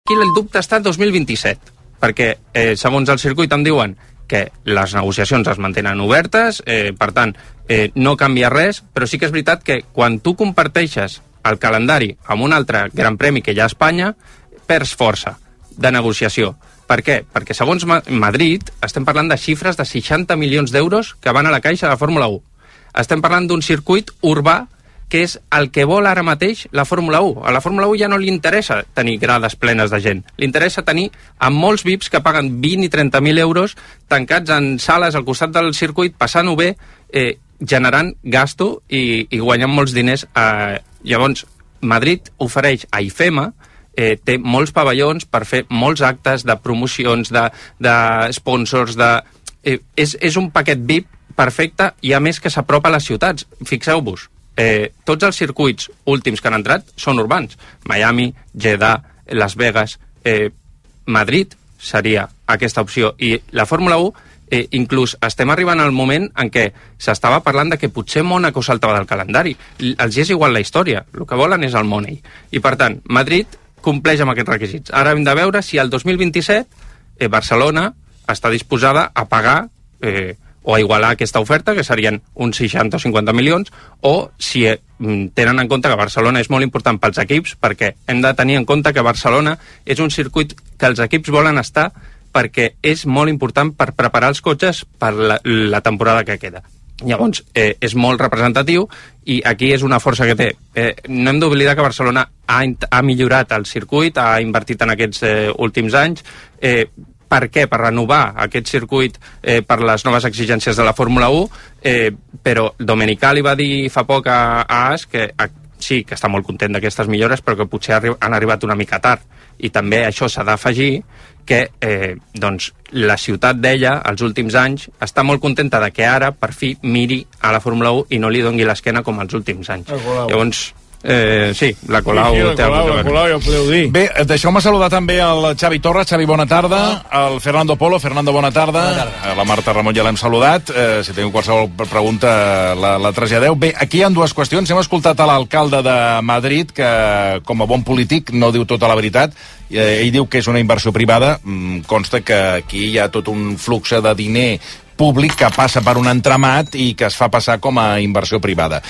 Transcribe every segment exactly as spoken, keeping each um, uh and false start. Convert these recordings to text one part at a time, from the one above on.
aquí el dubte està en dos mil vint-i-set, perquè eh, segons el circuit em diuen que les negociacions es mantenen obertes, eh, per tant, eh, no canvia res, però sí que és veritat que quan tu comparteixes el calendari amb un altre gran premi que hi ha a Espanya, perds força de negociació. Per què? Perquè segons Madrid estem parlant de xifres de seixanta milions d'euros que van a la caixa de la Fórmula u. Estem parlant d'un circuit urbà que és el que vol ara mateix la Fórmula u. A la Fórmula u ja no li interessa tenir grades plenes de gent. Li interessa tenir amb molts V I Ps que paguen vint i trenta mil euros tancats en sales al costat del circuit, passant-ho bé, eh, generant gasto i, i guanyant molts diners. Eh, llavors, Madrid ofereix a I F E M A, eh, té molts pavellons per fer molts actes de promocions, de, de sponsors, de... Eh, és, és un paquet V I P perfecte i a més que s'apropa a les ciutats. Fixeu-vos, Eh, tots els circuits últims que han entrat són urbans. Miami, Jeddah, Las Vegas, eh, Madrid seria aquesta opció. I la Fórmula u, eh, inclús estem arribant al moment en què s'estava parlant de que potser Mònaco saltava del calendari. Els és igual la història, el que volen és el money. I per tant, Madrid compleix amb aquests requisits. Ara hem de veure si el dos mil vint-i-set eh, Barcelona està disposada a pagar... Eh, o a igualar aquesta oferta, que serien uns seixanta o cinquanta milions, o si eh, tenen en compte que Barcelona és molt important pels equips, perquè hem de tenir en compte que Barcelona és un circuit que els equips volen estar perquè és molt important per preparar els cotxes per la, la temporada que queda. Llavors, eh, és molt representatiu i aquí és una força que té. Eh, no hem d'oblidar que Barcelona ha, ha millorat el circuit, ha invertit en aquests eh, últims anys, eh, per què? Per renovar aquest circuit eh, per les noves exigències de la Fórmula u, eh, però Domenicali va dir fa poc a, a As que a, sí, que està molt content d'aquestes millores, però que potser arri han arribat una mica tard. I també això s'ha d'afegir que eh, doncs, la ciutat d'ella, els últims anys, està molt contenta de que ara, per fi, miri a la Fórmula u i no li dongui l'esquena com els últims anys. Llavors... Eh, sí, la Colau... Sí, sí, la Colau, la Colau, ja ho podeu dir. Bé, deixeu-me saludar també el Xavi Torres. Xavi, bona tarda. El Fernando Polo. Fernando, bona tarda. Bona tarda. La Marta Ramon ja l'hem saludat. Eh, si teniu qualsevol pregunta, la, la traslladeu. Bé, aquí hi ha dues qüestions. Hem escoltat a l'alcalde de Madrid, que com a bon polític no diu tota la veritat. Eh, ell diu que és una inversió privada. Mm, consta que aquí hi ha tot un flux de diner públic que passa per un entramat i que es fa passar com a inversió privada.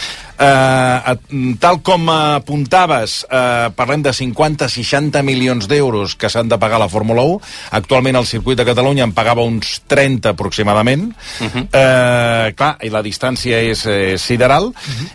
Eh, tal com apuntaves, eh, parlem de cinquanta a seixanta milions d'euros que s'han de pagar a la Fórmula u. Actualment el circuit de Catalunya en pagava uns trenta aproximadament. Uh-huh. eh, clar, i la distància és eh, sideral. Uh-huh.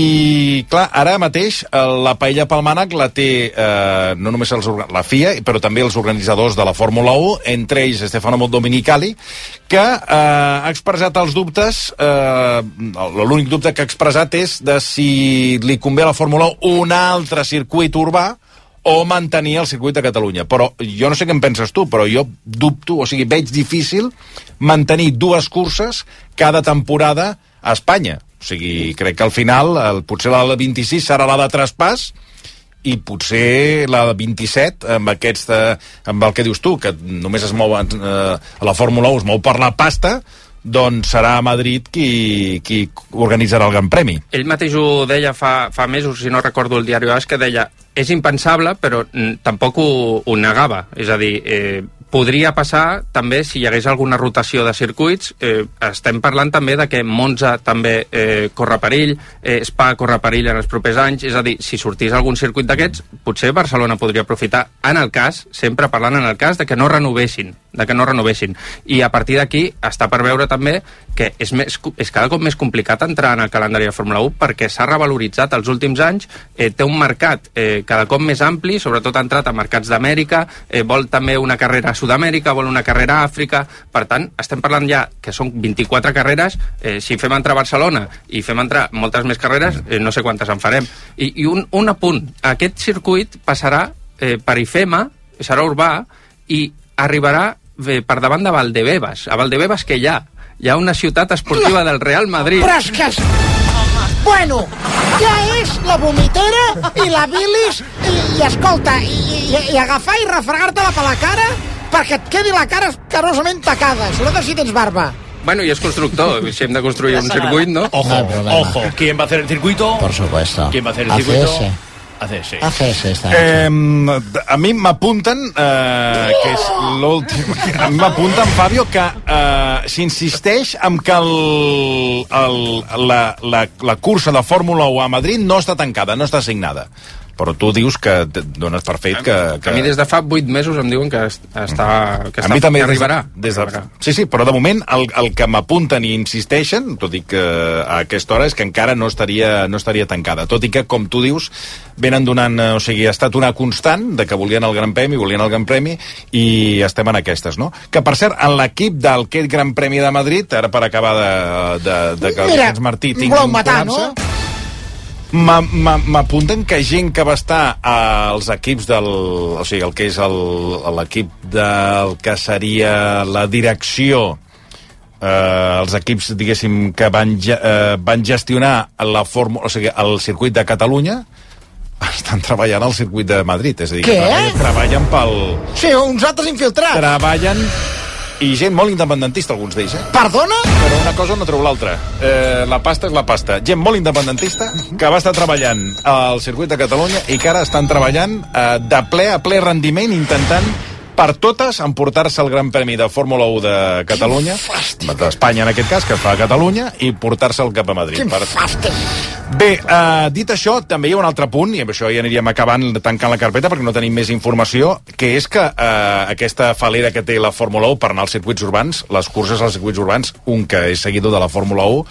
I clar, ara mateix la paella pel mànec la té eh, no només els, la F I A, però també els organitzadors de la Fórmula u, entre ells Stefano Domenicali, que eh, ha expressat els dubtes, eh, l'únic dubte que ha expressat és de si li convé a la Fórmula u un altre circuit urbà o mantenir el circuit de Catalunya. Però jo no sé què en penses tu, però jo dubto, o sigui, veig difícil mantenir dues curses cada temporada a Espanya. O sigui, crec que al final, el, potser la del vint-i-sis serà la de traspàs, i potser la vint-i-set, amb, aquest, amb el que dius tu, que només es mou, eh, la Fórmula u es mou per la pasta, doncs serà a Madrid qui, qui organitzarà el Gran Premi. Ell mateix ho deia fa, fa mesos, si no recordo el diari As, que deia és impensable, però tampoc ho, ho negava. És a dir, eh, podria passar també si hi hagués alguna rotació de circuits. Eh, estem parlant també de que Monza també eh, corre perill, eh, Spa corre perill en els propers anys. És a dir, si sortís algun circuit d'aquests, potser Barcelona podria aprofitar, en el cas, sempre parlant en el cas de que no renovessin, de que no renovessin. I a partir d'aquí està per veure també que és, més, és cada cop més complicat entrar en el calendari de Fórmula u perquè s'ha revaloritzat els últims anys, eh, té un mercat eh, cada cop més ampli, sobretot ha entrat a mercats d'Amèrica, eh, vol també una carrera a Sud-amèrica, vol una carrera a Àfrica. Per tant, estem parlant ja que són vint-i-quatre carreres, eh, si fem entrar a Barcelona i fem entrar moltes més carreres, eh, no sé quantes en farem. I, i un, un apunt, aquest circuit passarà eh, per I F E M A, serà urbà, i arribarà eh, per davant de Valdebebas. A Valdebebas que hi ha? Hi ha una ciutat esportiva del Real Madrid. Però és que... Bueno, ja és la vomitera i la bilis i, i escolta, i, i, i agafar i refregar-te-la per la cara perquè et quedi la cara escarosament tacada, sobretot si tens barba. Bueno, y es constructor, si hem de construir un circuit, ¿no? Ojo, no ojo, ¿quién va a hacer el circuito? Por supuesto. ¿Quién va a hacer el A C S. circuito? A C S. A C S, està. Eh, a mi m'apunten, eh, que és l'últim... A mi m'apunten, Fabio, que eh, s'insisteix en que el, el, la, la, la cursa de Fórmula u a Madrid no està tancada, no està signada. Però tu dius que dones per fet que... que... A mi des de fa vuit mesos em diuen que està, que, està, a mi també que arribarà. Des de, des de, sí, sí, però de moment el, el que m'apunten i insisteixen, tot i que a aquesta hora, és que encara no estaria, no estaria tancada. Tot i que, com tu dius, venen donant... O sigui, ha estat una constant de que volien el Gran Premi, volien el Gran Premi, i estem en aquestes, no? Que, per cert, en l'equip d'aquest Gran Premi de Madrid, ara per acabar de, de, de que el Vicenç Martí tingui un col·lapse... M'apunten que gent que va estar als equips del... O sigui, el que és l'equip del que seria la direcció, eh, els equips, diguéssim, que van, eh, van gestionar la fórmula, o sigui, el circuit de Catalunya, estan treballant al circuit de Madrid. És a dir, Què? que treballen, treballen pel... Sí, uns altres infiltrats. Treballen... I gent molt independentista, alguns d'ells, eh? Perdona? Però una cosa no treu l'altra. Eh, la pasta és la pasta. Gent molt independentista que va estar treballant al circuit de Catalunya i que ara estan treballant eh, de ple a ple rendiment, intentant per totes emportar-se el Gran Premi de Fórmula u de Catalunya, d'Espanya en aquest cas, que es fa a Catalunya, i portar-se'l cap a Madrid. Quin per... fàstic. Bé, eh, dit això, també hi ha un altre punt, i amb això ja aniríem acabant, tancant la carpeta, perquè no tenim més informació, que és que eh, aquesta falera que té la Fórmula u per anar als circuits urbans, les curses als circuits urbans, un que és seguidor de la Fórmula u,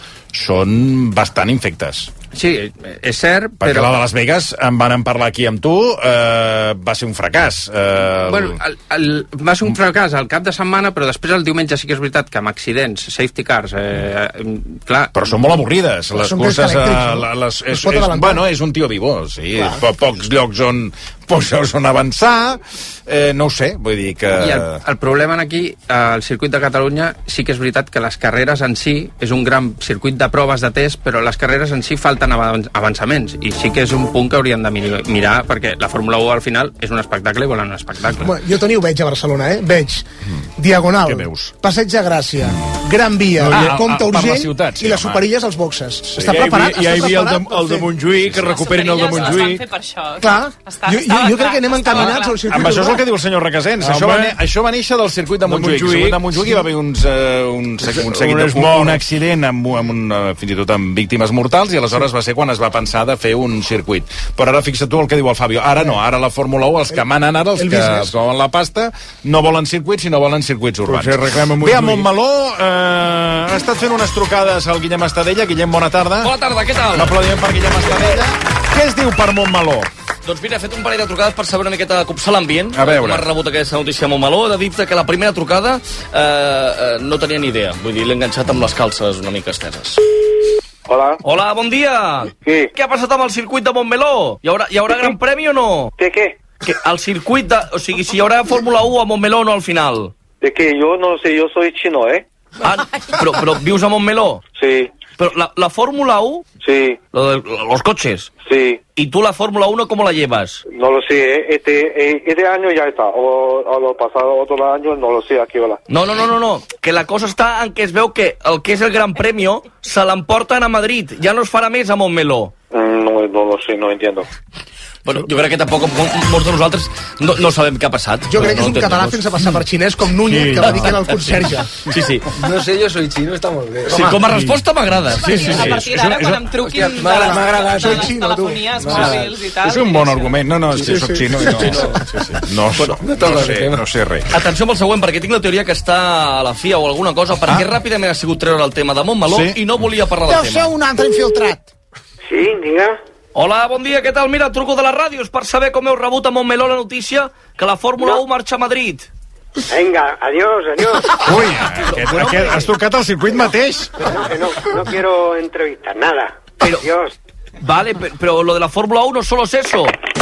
són bastant infectes. Sí, és cert, perquè però... la de Las Vegas, en van parlar aquí amb tu, eh, va ser un fracàs. Eh, bueno, el, el, va ser un fracàs al cap de setmana, però després el diumenge sí que és veritat que amb accidents, safety cars, eh, clar... Però són molt avorrides, però les curses... Eh, no? les, és, és, bueno, és un tio vivo, sí, po pocs llocs on, pocs llocs on avançar, eh, no ho sé, vull dir que... I el, el problema aquí, al circuit de Catalunya, sí que és veritat que les carreres en si, és un gran circuit de proves de test, però les carreres en si falten avançaments, i sí que és un punt que hauríem de mirar, perquè la Fórmula u al final és un espectacle i volen un espectacle. Bueno, jo, Toni, ho veig a Barcelona, eh? Veig mm. Diagonal, Passeig de Gràcia, Gran Via, no, ah, Comte Urgell ciutat, sí, i les superilles als boxes. Sí. Està preparat? Ja hi havia el, de, el de Montjuïc, que recuperen el de Montjuïc. Clar, està, jo, jo, jo crec que anem encaminats al circuit. Amb això és el que diu el senyor Requesens. Això va, això va néixer del circuit de Montjuïc. El circuit de Montjuïc hi va haver uns, uh, un, un, seguit, un, un accident amb, amb un, uh, fins i tot amb víctimes mortals, i aleshores va ser quan es va pensar de fer un circuit. Però ara fixa't tu el que diu el Fabio. Ara no, ara la Fórmula u, els que manen ara, els que es volen la pasta, no volen circuits, sinó volen circuits urbans. Bé, a Montmeló eh, ha estat fent unes trucades al Guillem Estadella. Guillem, bona tarda. Bona tarda, què tal? Un aplaudiment per Guillem Estadella. Què es diu per Montmeló? Doncs mira, he fet un parell de trucades per saber una miqueta de copsar l'ambient. A veure. Com ha rebut aquesta notícia a Montmeló. He de dir que la primera trucada eh, eh, no tenia ni idea. Vull dir, l'he enganxat amb les calces una mica esteses. Hola. Hola, bon dia. Sí. Què ha passat amb el circuit de Montmeló? Hi haurà, hi haurà gran premi o no? ¿De qué? Que el circuit de... O sigui, si hi haurà Fórmula u a Montmeló o no al final. De qué? Yo no sé, yo soy chino, ¿eh? Ah, però, però vius a Montmeló? Sí. Pero la, la Fórmula U, sí. Lo de los coches, sí. ¿Y tú la Fórmula uno cómo la llevas? No lo sé, ¿eh? este, este año ya está, o, o lo pasado otro año, no lo sé, aquí hola. No, no, no, no, no, que la cosa està en que es veu que el que és el Gran Premio se l'emporten a Madrid, ja no es farà més a Montmeló. No, no lo sé, no entiendo. Bueno, jo crec que tampoc molts de nosaltres no, no sabem què ha passat. Jo crec que és un català fent-se passar per xinès com Núñez, sí. Que va dir que era el conserge. Sí, sí. No sé, jo soy chino, està molt bé. Sí, com a resposta m'agrada. Sí, sí, sí. A partir d'ara, quan em truquin de les telefonies mòbils i tal... És un bon argument. No, no, és que soc xino i no... No sé, no sé res. Atenció amb el següent, perquè tinc la teoria que està a la F I A o alguna cosa, perquè ràpidament ha sigut treure el tema de Montmeló i no volia parlar del tema. Deu ser un altre infiltrat. Sí, diga. Hola, bon dia, què tal? Mira, truco de les ràdios per saber com heu rebut a Montmeló la notícia que la Fórmula no. u marxa a Madrid. Venga, adiós, adiós. Ui, aquest, aquest, has trucat al circuit mateix. No, no, no quiero entrevistar, nada. Pero, adiós. Vale, pero, pero lo de la Fórmula uno solo es eso.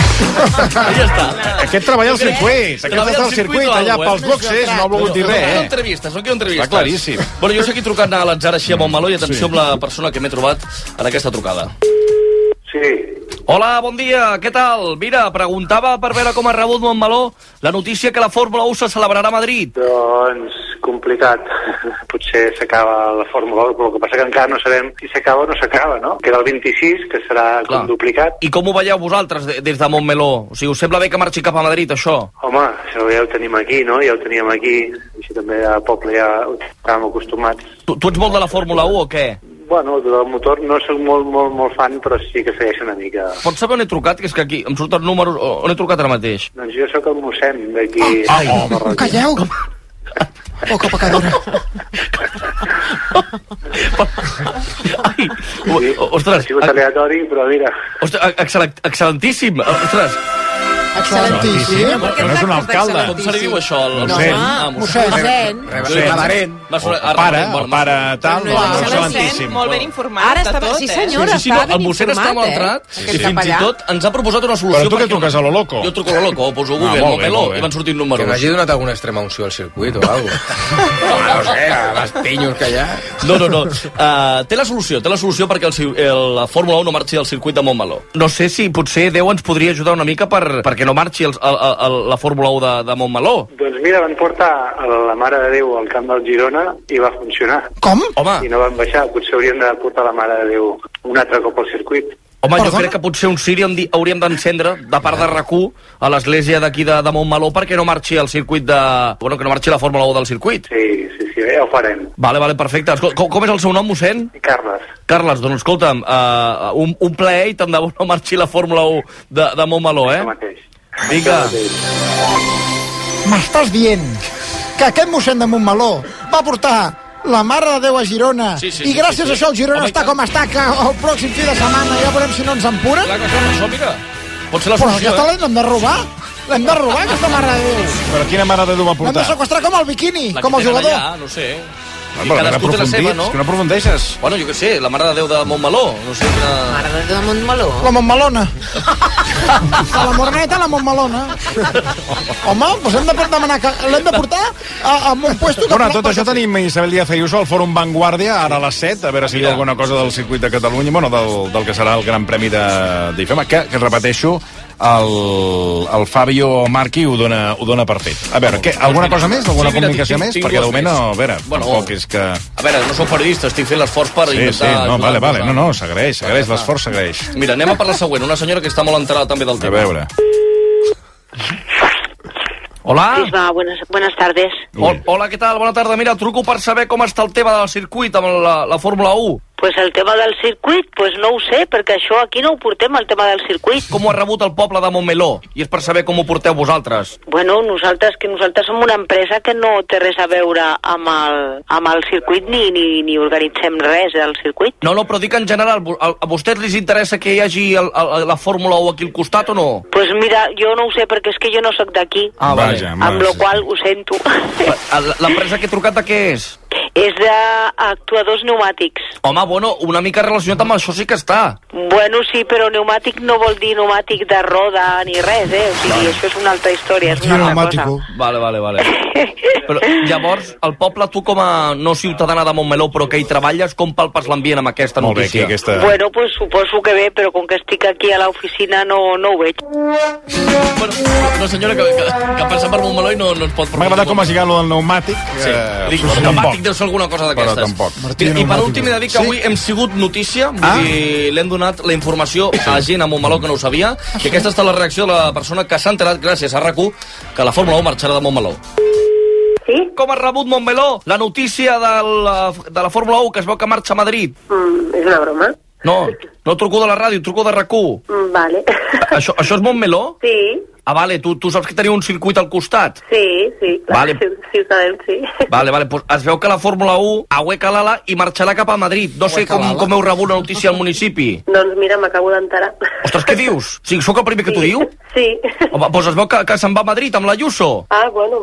Ahí està. Aquest treballa al circuit. Aquest està al circuit, allà pels boxes, no ha volgut dir res, eh? No quiero entrevistes, no quiero entrevistes. Està claríssim. Bueno, jo sé aquí trucant a l'atzar així a Montmeló i atenció amb la persona que m'he trobat en aquesta trucada. Sí. Hola, bon dia, què tal? Mira, preguntava per veure com ha rebut Montmeló la notícia que la Fórmula u se celebrarà a Madrid. Doncs complicat. Potser s'acaba la Fórmula u, però el que passa que encara no sabem si s'acaba o no s'acaba, no? Queda el vint-i-sis, que serà com duplicat. I com ho veieu vosaltres des de Montmeló? O sigui, us sembla bé que marxi cap a Madrid, això? Home, això ja ho tenim aquí, no? Ja ho teníem aquí. Així també a poble ja ho estàvem acostumats. Tu, tu ets molt de la Fórmula u o què? Bueno, del motor no soc molt, molt, molt fan, però sí que segueix una mica. Pots saber on he trucat? Que és que aquí em surten números... On he trucat ara mateix? Doncs jo sóc el mossèn d'aquí... Oh, ai, oh, calleu! Oh, que pecadora. Ai, sí, ostres. Ha sigut aleatori, però mira... Ostres, excel·lent, excel·lentíssim. Ostres. Excel·lentíssim. No, no és un alcalde. Com se li diu això? El mossèn. Ah, mossèn. Reverent. El pare, el pare tal, no, excel·lentíssim. Molt ben informat. Ara està, sí senyora, sí, sí, no, el mossèn està molt entrat i fins i tot ens ha proposat una solució. Però tu què truques, a lo loco? Jo truco a lo loco, poso Google, ah, Montmeló, i van sortint números. Que m'hagi donat alguna extrema unció al circuit o alguna cosa. No sé, les pinyos que hi ha. No, no, no. Uh, té la solució, té la solució perquè el, el, la Fórmula u no marxi del circuit de Montmeló. No sé si potser Déu ens podria ajudar una mica per, perquè no marxi el, el, el, la Fórmula u de, de Montmeló. Doncs mira, van portar a la Mare de Déu al camp del Girona i va funcionar. Com? Home. I no van baixar, potser haurien de portar la Mare de Déu un altre cop al circuit. Home, jo crec que potser un ciri hauríem d'encendre de part de RAC u a l'església d'aquí de, de Montmeló perquè no marxi el circuit de... Bueno, que no marxi la Fórmula u del circuit. Sí, sí, sí, ja ho farem. Vale, vale, perfecte. Com, com és el seu nom, mossèn? Carles. Carles, doncs escolta'm, uh, un, un plaer i tant de bo no marxi la Fórmula u de, de Montmeló, eh? Això mateix. Vinga. M'estàs dient que aquest mossèn de Montmeló va portar la Mare de Déu a Girona sí, sí, i gràcies sí, sí. a això el Girona Home, està com està, que el pròxim fi de setmana ja veurem si no ens empuren. Clar que som això, mira. Pot ser la Però solució, aquesta eh? l'hem de robar. L'hem de robar, aquesta Mare de Déu. Però quina Mare de Déu va L'hem de portar? sequestrar com el biquini, La com el jugador. allà, no sé. Ah, però cadascú té la seva, no? que no aprofundeixes. Bueno, jo què sé, la Mare de Déu de Montmeló. No sé quina... Mare de Déu de Montmeló. La Montmelona. A la Morneta, la Montmelona. Home, doncs hem de demanar que l'hem de portar a, a un puesto que... Bueno, tot això tenim Isabel Díaz Ayuso al Fòrum Vanguardia, ara a les set, a veure si hi ha alguna cosa del circuit de Catalunya, bueno, del, del que serà el Gran Premi de d'IFEMA, que, que repeteixo, el, el Fabio Marchi ho dona, ho dona per fet. A veure, què, alguna cosa més? Alguna sí, mira, comunicació tinc, més? tinc Perquè de moment, no, a veure, bueno, tampoc és que... A veure, no sou periodistes, estic fent l'esforç per sí, intentar... Sí, no, vale, vale, no, no, s'agraeix, s'agraeix, l'esforç s'agraeix. Mira, anem a per la següent, una senyora que està molt entrada també del tema. A veure... Hola. Bisba, buenas, buenas tardes. Hola, què tal? Bona tarda. Mira, truco per saber com està el tema del circuit amb la, la Fórmula u. Pues el tema del circuit, pues no ho sé, perquè això aquí no ho portem, el tema del circuit. Com ho ha rebut el poble de Montmeló? I és per saber com ho porteu vosaltres. Bueno, nosaltres que nosaltres som una empresa que no té res a veure amb el, amb el circuit ni, ni, ni organitzem res del circuit. No, no, però dic en general, a vostès les interessa que hi hagi el, el, la Fórmula u aquí al costat o no? Pues mira, jo no ho sé, perquè és que jo no sóc d'aquí. Ah, vale. Vaja, amb la qual ho sento. L'empresa que he trucat de què és? És d'actuadors pneumàtics. Home, bueno, una mica relacionat amb això sí que està. Bueno, sí, però pneumàtic no vol dir pneumàtic de roda ni res, eh? O sigui, això és una altra història, és una altra cosa. Vale, vale, vale. Però llavors, el poble, tu com a no ciutadana de Montmeló, però que hi treballes, com palpes l'ambient amb aquesta Molt bé, notícia? aquí, aquesta... Bueno, pues suposo que bé, però com que estic aquí a l'oficina no, no ho veig. Bueno, una senyora que, que, que passa per Montmeló i no, no ens pot... M'ha agradat com has lligat lo del pneumàtic. Sí, eh, dic, però pneumàtic tampoc. deu ser alguna cosa d'aquestes. Però tampoc. Mira, I per últim he de dir que avui hem sigut notícia, vull Ah. dir, l'hem donat la informació a gent a Montmeló que no ho sabia, i aquesta està la reacció de la persona que s'ha enterat gràcies a RAC u que la Fórmula u marxarà de Montmeló. Sí? Com ha rebut Montmeló la notícia de la, de la Fórmula u que es veu que marxa a Madrid? Mm, és una broma. No, no truco de la ràdio, truco de RAC u. Mm, vale. Això, això és Montmeló? Sí. Ah, vale, tu, tu saps que teniu un circuit al costat? Sí, sí, clar, Vale. sí, sí ho sabem, sí. Vale, vale, pues es veu que la Fórmula u aue calala i marxarà cap a Madrid. No sé com, com heu rebut la notícia al municipi. Doncs mira, m'acabo d'enterar. Ostres, què dius? Sí, sóc el primer que t'ho diu? Sí. Home, doncs es veu que, que se'n va a Madrid amb la Ayuso. Ah, bueno, mira.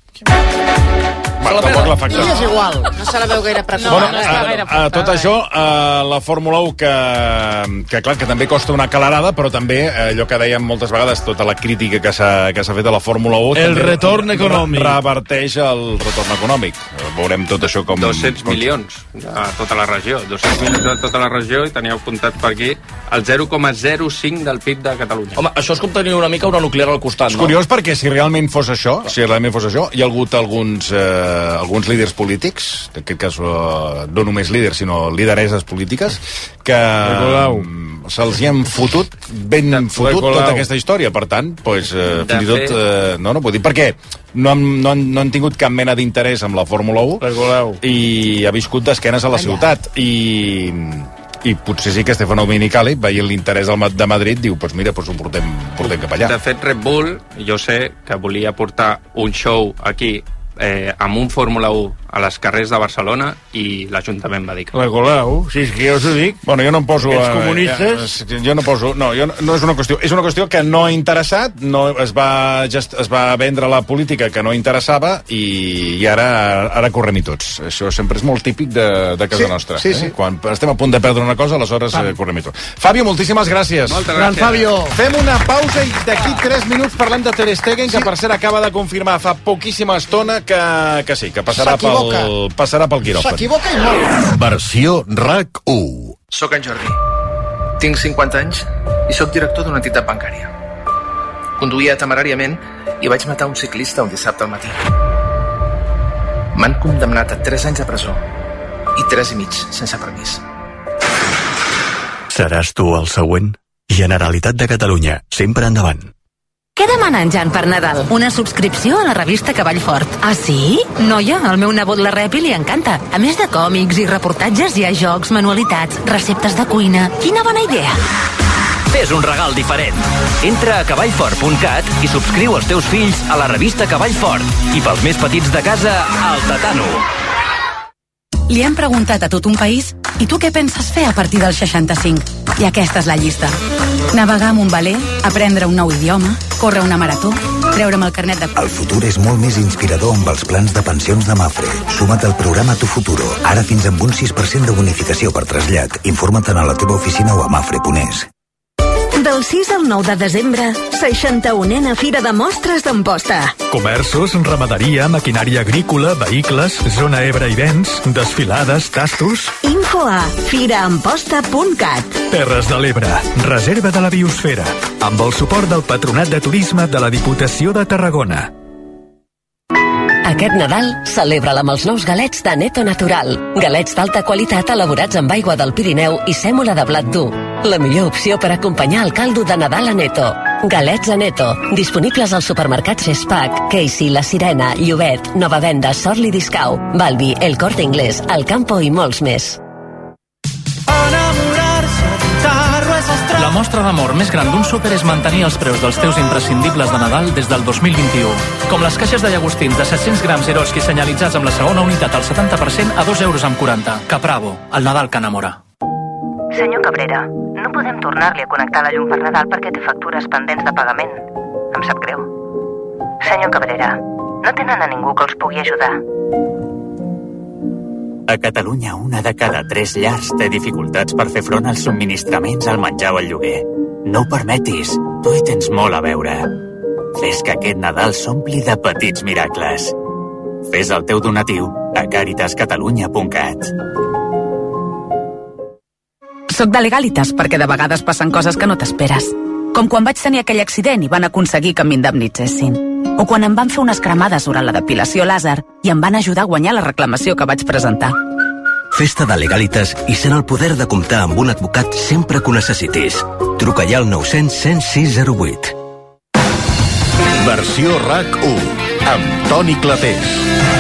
Va, tampoc l'ha afectat. I és igual. No se la veu gaire pressió. Bueno, a, a tot això, a la Fórmula u, que, que clar, que també costa una calarada, però també allò que dèiem moltes vegades, tota la crítica que s'ha que s'ha fet a la Fórmula u... El retorn econòmic. Reverteix el retorn econòmic. Veurem tot això com... dos-cents milions de tota la regió. dos-cents milions de tota la regió i teníeu comptat per aquí el zero coma zero cinc del P I B de Catalunya. Home, això és com tenir una mica una nuclear al costat, no? És curiós perquè si realment fos això, si realment fos això, hi ha hagut alguns... Eh, alguns líders polítics, en aquest cas uh, no només líders, sinó lidereses polítiques, que um, se'ls hi han fotut, ben de, fotut tota aquesta història. Per tant, pues, uh, fins i tot... Uh, no, no puc dir, perquè no han, no, han, no han tingut cap mena d'interès amb la Fórmula u i ha viscut d'esquenes a la ciutat. I... i potser sí que Stefano Domenicali, veient l'interès de Madrid, diu, pues mira, pues ho portem, portem cap allà. De fet, Red Bull, jo sé que volia portar un show aquí eh, amb un Fórmula u a les carrers de Barcelona i l'Ajuntament va dir que... La Colau, si és que jo us ho dic. Bueno, jo no em poso... Els comunistes... Ja, jo no poso... No, jo no, no és una qüestió... És una qüestió que no ha interessat, no es va, just, es va vendre la política que no interessava i, i ara, ara correm-hi tots. Això sempre és molt típic de, de casa sí, nostra. Sí, sí. Eh? Quan estem a punt de perdre una cosa, aleshores eh, correm-hi tots. Fabio, moltíssimes gràcies. Moltes Gran gràcies. Fabio. Fem una pausa i d'aquí tres minuts parlem de Ter Stegen, que per cert acaba de confirmar fa poquíssima estona que, que sí, que passarà pel, passarà pel quiròfan. S'equivoca i molt. Versió RAC u. Soc en Jordi. Tinc cinquanta anys i sóc director d'una entitat bancària. Conduïa temeràriament i vaig matar un ciclista un dissabte al matí. M'han condemnat a tres anys de presó i tres i mig sense permís. Seràs tu el següent? Generalitat de Catalunya, sempre endavant. Què demana en Jan per Nadal? Una subscripció a la revista Cavall Fort. Ah, sí? Noia, el meu nebot la rep i li encanta. A més de còmics i reportatges, hi ha jocs, manualitats, receptes de cuina. Quina bona idea! Fes un regal diferent. Entra a cavall fort punt cat i subscriu els teus fills a la revista Cavall Fort. I pels més petits de casa, al Tatano. Li hem preguntat a tot un país i tu què penses fer a partir dels seixanta-cinc? I aquesta és la llista. Navegar amb un veler, aprendre un nou idioma, córrer una marató, treure'm el carnet de... El futur és molt més inspirador amb els plans de pensions de Mafre. Suma't al programa Tu Futuro. Ara fins amb un sis per cent de bonificació per trasllat. Informa't a la teva oficina o a mafre punt es. Del sis al nou de desembre, seixanta-unena Fira de Mostres d'Amposta. Comerços, ramaderia, maquinària agrícola, vehicles, zona Ebre i Vents, desfilades, tastos... Info a fira amposta punt cat. Terres de l'Ebre, reserva de la biosfera, amb el suport del Patronat de Turisme de la Diputació de Tarragona. Aquest Nadal, celebra-la amb els nous galets de Neto Natural. Galets d'alta qualitat elaborats amb aigua del Pirineu i sèmola de blat dur. La millor opció per acompanyar el caldo de Nadal a Neto. Galets a Neto, disponibles als supermercats Gespac, Casey, La Sirena, Llobet, Nova Venda, Sorli Discau, Balbi, El Corte Inglés, El Campo i molts més. La mostra d'amor més gran d'un súper és mantenir els preus dels teus imprescindibles de Nadal des del dos mil vint-i-u. Com les caixes de llagostins de set-cents grams Eroski senyalitzats amb la segona unitat al setanta per cent a dos euros amb quaranta. Capravo, el Nadal que enamora. Senyor Cabrera, no podem tornar-li a connectar la llum per Nadal perquè té factures pendents de pagament. Em sap greu. Senyor Cabrera, no tenen a ningú que els pugui ajudar. A Catalunya, una de cada tres llars té dificultats per fer front als subministraments, al menjar o al lloguer. No ho permetis, tu hi tens molt a veure. Fes que aquest Nadal s'ompli de petits miracles. Fes el teu donatiu a caritas catalunya punt cat. Soc de Legalitas perquè de vegades passen coses que no t'esperes. Com quan vaig tenir aquell accident i van aconseguir que m'indemnitzessin. O quan em van fer unes cremades durant la depilació làser i em van ajudar a guanyar la reclamació que vaig presentar. Festa de Legalitas i sent el poder de comptar amb un advocat sempre que ho necessitis. Truca ja al nou cents, cent sis zero vuit. Versió RAC u, amb Toni Clapés.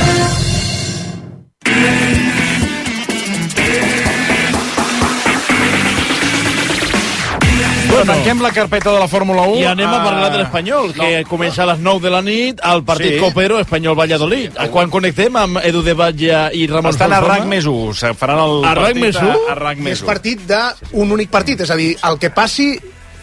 Bueno, tanquem la carpeta de la Fórmula u. I anem a parlar de l'Espanyol, que no, comença a les nou de la nit al partit sí. Copero Espanyol-Valladolid. Quan connectem amb Edu de Batlle i Ramon Estan Solsona... a RAC més u, faran el a partit a, a RAC més u. És partit d'un únic partit, és a dir, el que passi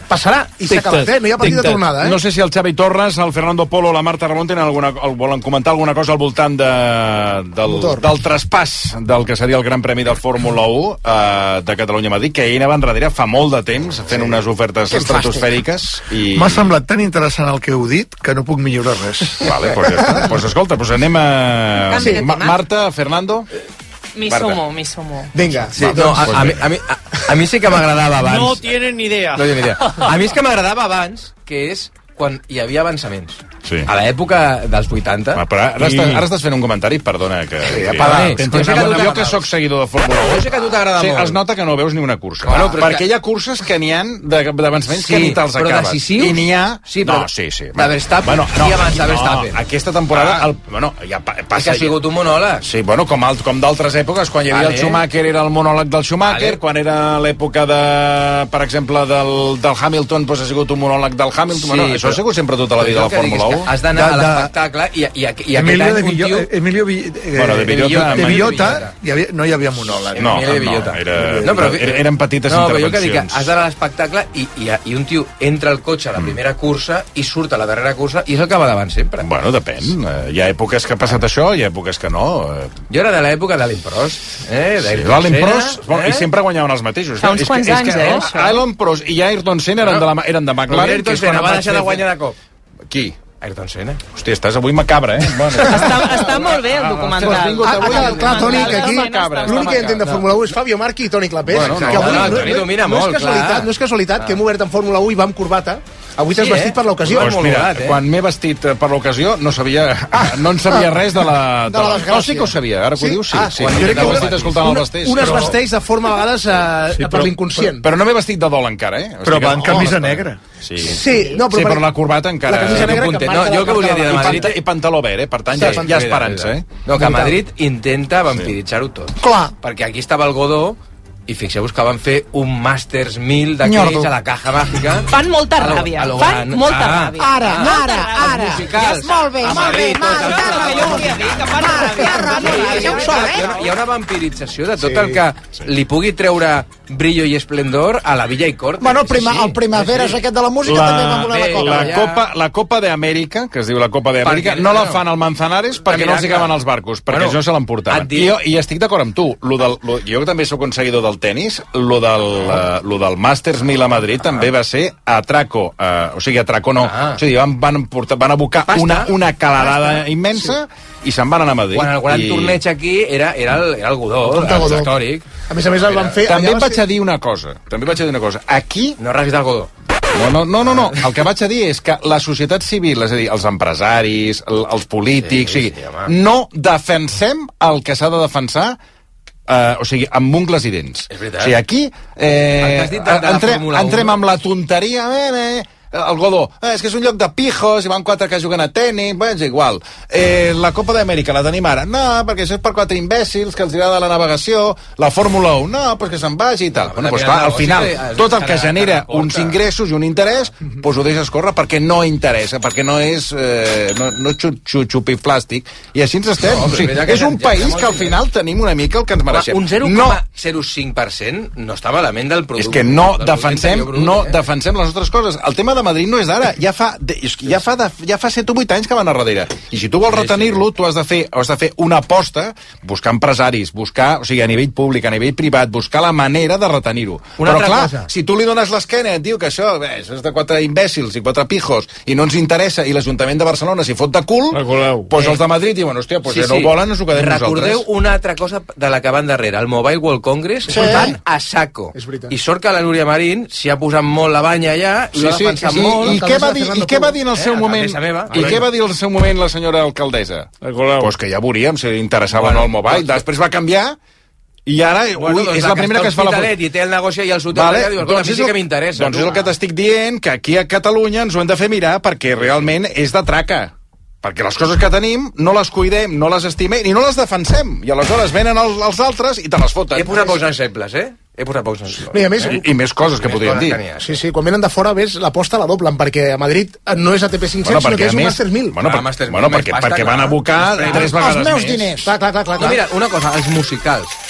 passarà, i s'ha acabat, eh? No hi ha partit de tornada, eh? No sé si el Xavi Torres, el Fernando Polo o la Marta Ramon tenen alguna, volen comentar alguna cosa al voltant de, del, del traspàs del que seria el Gran Premi de Fórmula u eh, de Catalunya a Madrid, que ell va enrere fa molt de temps fent sí. unes ofertes que estratosfèriques. I... M'ha semblat tan interessant el que heu dit que no puc millorar res. Vale, pues ja està. Pues escolta, pues anem a... Sí. Ma Marta, Fernando... Mi sumo, mi sumo. Vinga. Sí, no, a, a, mi, a, mi, a, a mi sí que m'agradava abans. No tienen ni idea. No tienen ni idea. A mi és que m'agradava abans, que és quan hi havia avançaments. Sí. A l'època dels vuitanta. Ah, però ara, I... estàs, ara estàs fent un comentari, perdona. Que, sí, que, que, que, que, que jo que sóc seguidor de Fórmula u, jo sé que a tu t'agrada sí, molt. Es nota que no veus ni una cursa. Bueno, perquè que... hi ha curses que n'hi ha d'avançaments sí, que ni te'ls acabes. Però decisius? I n'hi ha... Sí, però... No, sí, sí. De Verstappen? Bueno, no, qui avança no, Verstappen? aquesta temporada... El, bueno, ja passa... Que ha sigut un monòleg. Sí, bueno, com, alt, com d'altres èpoques, quan hi havia vale. el Schumacher era el monòleg del Schumacher, vale. quan era l'època de... Per exemple, del, del Hamilton, doncs ha sigut un monòleg del Hamilton. Sí, bueno, això ha sigut sempre tota la vida de la Fórmula u. Has d'anar a l'espectacle i, i, i Emilio aquest any de Villo, un tio... Emilio Vi, eh, bueno, de Villota, de Villota hi havia, no hi havia monòleg. No, no, no, era, no però, eren petites no, intervencions. Però jo que dic que has d'anar a l'espectacle i, i, i un tio entra al cotxe a la primera cursa i surt a la darrera cursa i és el que va davant sempre. Bueno, depèn. Hi ha èpoques que ha passat això, hi ha èpoques que no. Jo era de l'època d'Alain Prost. Eh, sí, l'Alain Prost, bueno, eh? i sempre guanyaven els mateixos. Fa uns quants és anys, que, eh, això. Alain Prost i Ayrton Senna eren de, la, eren de McLaren. Ayrton Senna va deixar de guanyar de cop. Qui? Ayrton Senna. Hòstia, estàs avui macabra, eh? Bueno. Està, està molt bé el documental. Ha quedat clar, Toni, que aquí l'únic que entén de Fórmula u és Fabio Marchi i Toni Clapés. Bueno, no, que avui no, no, Toni domina no, molt, és casualitat, clar. no és casualitat que hem obert en Fórmula u i va amb corbata. Avui t'has Sí, vestit eh? per l'ocasió. Doncs mira, eh? quan m'he vestit per l'ocasió no sabia, no en sabia res de la... De la desgràcia. No, sí que ho sabia, ara que ho dius, sí. Ah, sí. jo crec que m'he vestit escoltant el vesteix. Un es però- vesteix de forma a vegades eh, Sí, per però- l'inconscient. Però no m'he vestit de dol encara, eh? Però va en camisa negra. Sí, Sí, no, però sí, per- però la corbata encara... La camisa negra que Puntet. marca No, jo la que volia marca dir la de marca. Madrid... I pantaló verd, eh? Per tant, ja, Sí, hi ha sí, esperança, eh? No, que Madrid intenta vampiritzar-ho tot. Clar. Perquè aquí estava el Godó i fixeu-vos que van fer un Masters mil Nyordo. d'aquells a la caja màgica. Fan molta A lo- ràbia. a lo Fan gran. molta Ah. ràbia. Ara, Molta ara, ràbia. ara. musicals. Molt bé, A molt bé, Madrid, tots Marc, els- Ramon. Jo volia dir que fan ràbia. Ramon, ja ho sóc, Hi ha, eh? hi ha una vampirització de tot el que li pugui treure brillo i esplendor a la Villa i Corte. Bueno, el, prima, el Primavera és aquest de la música, també va voler la bé, copa. La ja. Copa, la Copa de Amèrica, que es diu la Copa de Amèrica, Perquè- no la no. fan al Manzanares perquè no els hi miracle. caben els barcos, perquè Bueno, això se l'emportaven. et dic- I, jo, I estic d'acord amb tu. Lo del, lo, jo també sóc un seguidor del tennis, lo del, uh, lo del Masters mil a Madrid també va ser atraco, uh, o sigui, atraco no, Ah. o sigui, van, van, portar, van abocar Pasta. una, una calarada immensa i se'n van anar a Madrid. Quan el gran I... torneig aquí era, era, el, era el Godó, Comte el Godó. històric. A més a més el van fer... També allà va vaig ser- a dir una cosa, també vaig a dir una cosa. Aquí... No ras del Godó. No, no, no, no, no. El que vaig a dir és que la societat civil, és a dir, els empresaris, el, els polítics, Sí, sí, sí, sí, home. no defensem el que s'ha de defensar, eh, o sigui, amb ungles i dents. És veritat. O sigui, aquí El que eh, has dit de- de la entrem, Fórmula u. entrem amb la tonteria, eh, eh, el Godó, eh, és que és un lloc de pijos, i van quatre que juguen a tenis, bé, és igual. Eh, la Copa d'Amèrica la tenim ara. No, perquè això és per quatre imbècils que els agrada la navegació. La Fórmula un, no, doncs que se'n vagi i tal. No, bueno, la doncs mira, clar, al no, final, sí que- tot el que serà- genera serà uns porta. ingressos i un interès, doncs ho deixes córrer perquè no interessa, perquè no és, eh, no, no és xu- xu- xupiflàstic. I així ens estem. No, o però sigui, és veritat que és un ja- ja país molt que al bé. final tenim una mica el que ens mereixem. Un zero No, coma zero cinc per cent no està malament del producte. és que no del defensem, producte interior no brut, eh? defensem les nostres coses. El tema de Madrid no és d'ara, ja fa de, és que ja fa de, ja fa set o vuit anys que van a darrere. I si tu vols Sí, retenir-lo, tu has de fer has de fer una aposta, buscar empresaris, buscar, o sigui, a nivell públic, a nivell privat, buscar la manera de retenir-ho. Una Però altra clar, cosa. si tu li dones l'esquena i et diu que això bé, és de quatre imbècils i quatre pijos i no ens interessa, i l'Ajuntament de Barcelona s'hi fot de cul, doncs els de Madrid diuen, hòstia, doncs Sí, ja no sí. ho volen, ens ho quedem Recordeu nosaltres. una altra cosa de la que van darrere, el Mobile World Congress, Sí. van a saco. És veritat. I sort que la Núria Marín s'hi ha posat molt la banya allà, i Sí, ho ha sí, defensat sí, molt. I, què va dir, I què va dir en el seu Eh, moment? alcaldessa meva. I què va dir en el seu moment la senyora alcaldessa? Pues que ja veuríem si li interessava Bueno, o no el mobile. doncs- Després va canviar i ara Bueno, ui, doncs és la primera que es fa la... Hospitalet i té el negoci i el sud Vale, allà, diu, escolta, a mi és sí el- que m'interessa. Doncs tu. és el que t'estic dient, que aquí a Catalunya ens ho hem de fer mirar perquè realment és de traca. Perquè les coses que tenim no les cuidem, no les estimem i no les defensem. I aleshores venen els, els altres i te les foten. He posat pocs exemples, eh? He posat pocs exemples. No, i a més, I, I més coses que Més podríem coses dir. que n'hi ha. Sí, sí, quan venen de fora, ves, l'aposta la doblen, perquè a Madrid no és A T P cinc-cents, sinó que és un Masters mil. Bueno, Ah, per, Masters bueno mil, perquè, més pasta, perquè van clar. abocar Els tres Els vegades meus més. diners. Clar, clar, clar, clar. No, mira, una cosa, els musicals.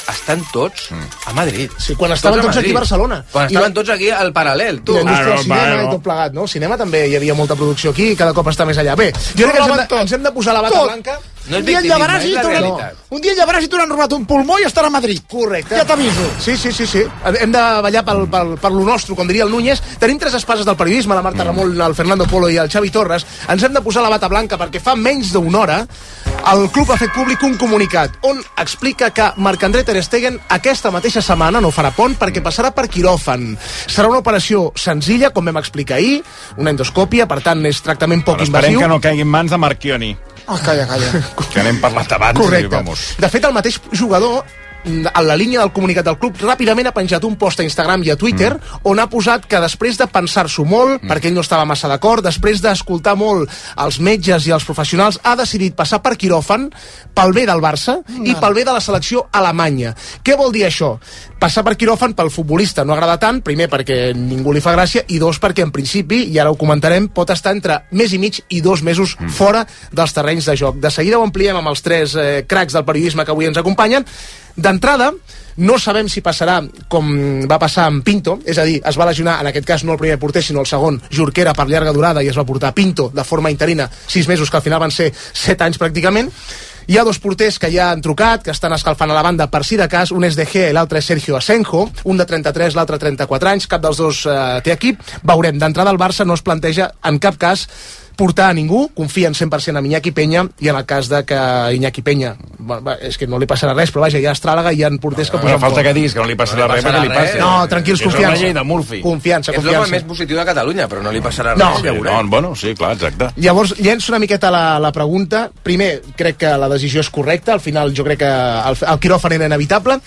estan tots a Madrid. Sí, quan estaven tots, tots aquí a Barcelona. Quan estaven tots aquí al paral·lel, tu. I la indústria del cinema i tot plegat, no? El cinema també hi havia molta producció aquí i cada cop està més allà. Bé, jo crec que ens hem de, ens hem de posar la bata blanca. No un dia llevaràs i un dia llevaràs i t'hauran robat un pulmó i estarà a Madrid. Correcte. Ja t'aviso. Sí, sí, sí, sí. Hem de ballar pel, pel, per lo nostre, com diria el Núñez. Tenim tres espases del periodisme, la Marta Ramon, el Fernando Polo i el Xavi Torres. Ens hem de posar la bata blanca perquè fa menys d'una hora el club ha fet públic un comunicat on explica que Marc-André Ter Stegen aquesta mateixa setmana no farà pont perquè passarà per quiròfan. Serà una operació senzilla, com vam explicar ahir, una endoscòpia, per tant és tractament poc invasiu. Esperem que no caigui en mans de Marchioni. Ah, oh, calla, calla. Que n'hem parlat abans. Correcte. I vamos. De fet, el mateix jugador, a la línia del comunicat del club, ràpidament ha penjat un post a Instagram i a Twitter mm. on ha posat que després de pensar-s'ho molt, mm. perquè ell no estava massa d'acord, després d'escoltar molt els metges i els professionals, ha decidit passar per quiròfan pel bé del Barça mm. i pel bé de la selecció alemanya. Què vol dir això? Passar per quiròfan pel futbolista no agrada tant, primer perquè ningú li fa gràcia i dos perquè en principi, i ara ho comentarem, pot estar entre mes i mig i dos mesos mm. fora dels terrenys de joc. De seguida ho ampliem amb els tres eh, cracs del periodisme que avui ens acompanyen. D'entrada, no sabem si passarà com va passar amb Pinto, és a dir, es va lesionar, en aquest cas no el primer porter, sinó el segon, Jorquera, per llarga durada, i es va portar Pinto de forma interina, sis mesos, que al final van ser set anys pràcticament. Hi ha dos porters que ja han trucat, que estan escalfant a la banda per si de cas, un és De Gea i l'altre és Sergio Asenjo, un de trenta-tres, l'altre trenta-quatre anys, cap dels dos eh, té equip. Veurem, d'entrada el Barça no es planteja en cap cas portar a ningú, confien cent per cent en Iñaki Peña, i en el cas de que Iñaki Peña, bueno, és que no li passarà res, però vaja, hi ha Estràlaga i hi ha porters que... No, no falta que diguis que no li passarà no res, perquè li passi. No, tranquils, confiança. És una llei de Murphy. Confiança, és confiança. És el més positiu de Catalunya, però no li passarà res. No, sí, no, bueno, sí, clar, exacte. Llavors, llenço una miqueta la, la pregunta. Primer, crec que la decisió és correcta, al final jo crec que el, el quiròfan era inevitable.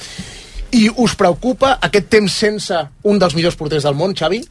I us preocupa aquest temps sense un dels millors porters del món, Xavi?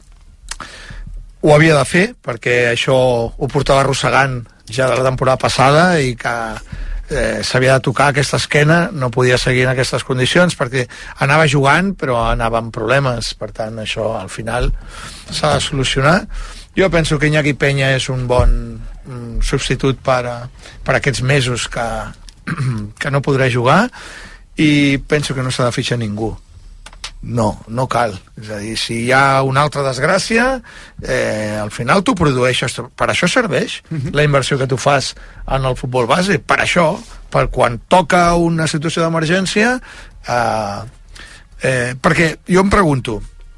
Ho havia de fer, perquè això ho portava arrossegant ja de la temporada passada i que eh, s'havia de tocar aquesta esquena, no podia seguir en aquestes condicions perquè anava jugant però anava amb problemes, per tant això al final s'ha de solucionar. Jo penso que Iñaki Peña és un bon mm, substitut per, a, per aquests mesos que, que no podrà jugar, i penso que no s'ha de fitxar ningú. No, no cal. És a dir, si hi ha una altra desgràcia, eh, al final tu produeixes. Per això serveix uh-huh. la inversió que tu fas en el futbol base. Per això, per quan toca una situació d'emergència, eh, eh, perquè jo em pregunto,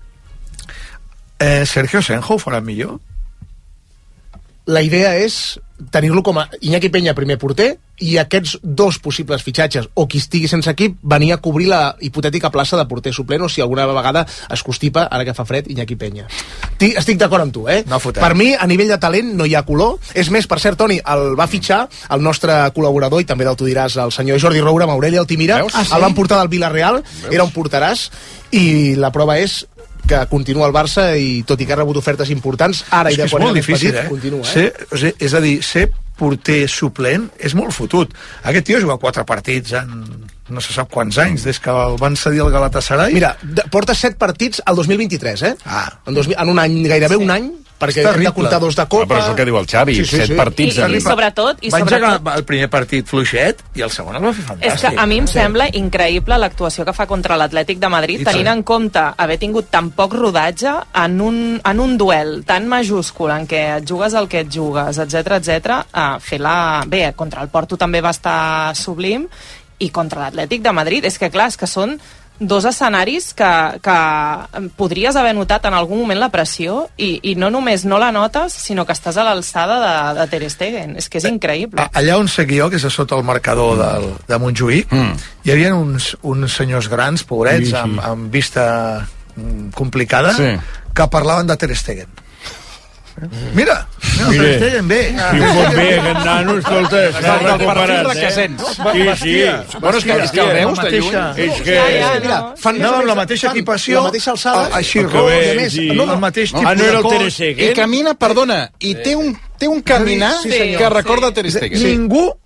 eh, Sergio Asenjo ho farà millor? La idea és tenir-lo com a Iñaki Peña primer porter i aquests dos possibles fitxatges o qui estigui sense equip venir a cobrir la hipotètica plaça de porter suplent o si alguna vegada es constipa, ara que fa fred, Iñaki Peña. Estic, estic d'acord amb tu, eh? No fotem. Per mi, a nivell de talent, no hi ha color. És més, per cert, Toni, el va fitxar el nostre col·laborador, i també t'ho diràs, el senyor Jordi Roura, amb Aureli Altimira. Ah, sí? El van portar del Villarreal, Veus? Era un porteràs, i la prova és que continua el Barça i tot i que ha rebut ofertes importants ara i de quan era més petit, eh? continua, eh? Ser, o sigui, és a dir, ser porter suplent és molt fotut. Aquest tio ha jugat quatre partits en no se sap quants anys, des que el van cedir al Galatasaray. Mira, porta set partits al dos mil vint-i-tres, eh? Ah. En, dos, en un any, gairebé sí. un any, perquè hem de comptar dos de Copa. Ah, però és el que diu el Xavi, sí, sí, set sí. partits. I, i, i sobretot... I Van sobretot... jugar el primer partit fluixet i el segon el va fer fantàstic. És que a mi em sí. sembla increïble l'actuació que fa contra l'Atlètic de Madrid, I tenint sí. en compte haver tingut tan poc rodatge en un, en un duel tan majúscul en què et jugues el que et jugues, etc etc. A fer la... Bé, contra el Porto també va estar sublim, i contra l'Atlètic de Madrid. És que, clar, és que són dos escenaris que, que podries haver notat en algun moment la pressió i, i no només no la notes, sinó que estàs a l'alçada de, de Ter Stegen. És que és increïble. Allà on seguia jo, que és a sota el marcador del, de Montjuïc, mm. hi havia uns, uns senyors grans, pobrets, sí, sí. Amb, amb vista complicada, sí. que parlaven de Ter Stegen. Mira, no, Ter Stegen bé. Si ho pot bé, aquest nano, escolta, s'ha recuperat, eh? Sí, sí. Bueno, és que, és que el veus de lluny. És que... Mira, fan amb la mateixa equipació, la mateixa alçada, així ro, i a més, no, el mateix tipus de cos. I camina, perdona, i té un, té un caminar que recorda Ter Stegen. Ningú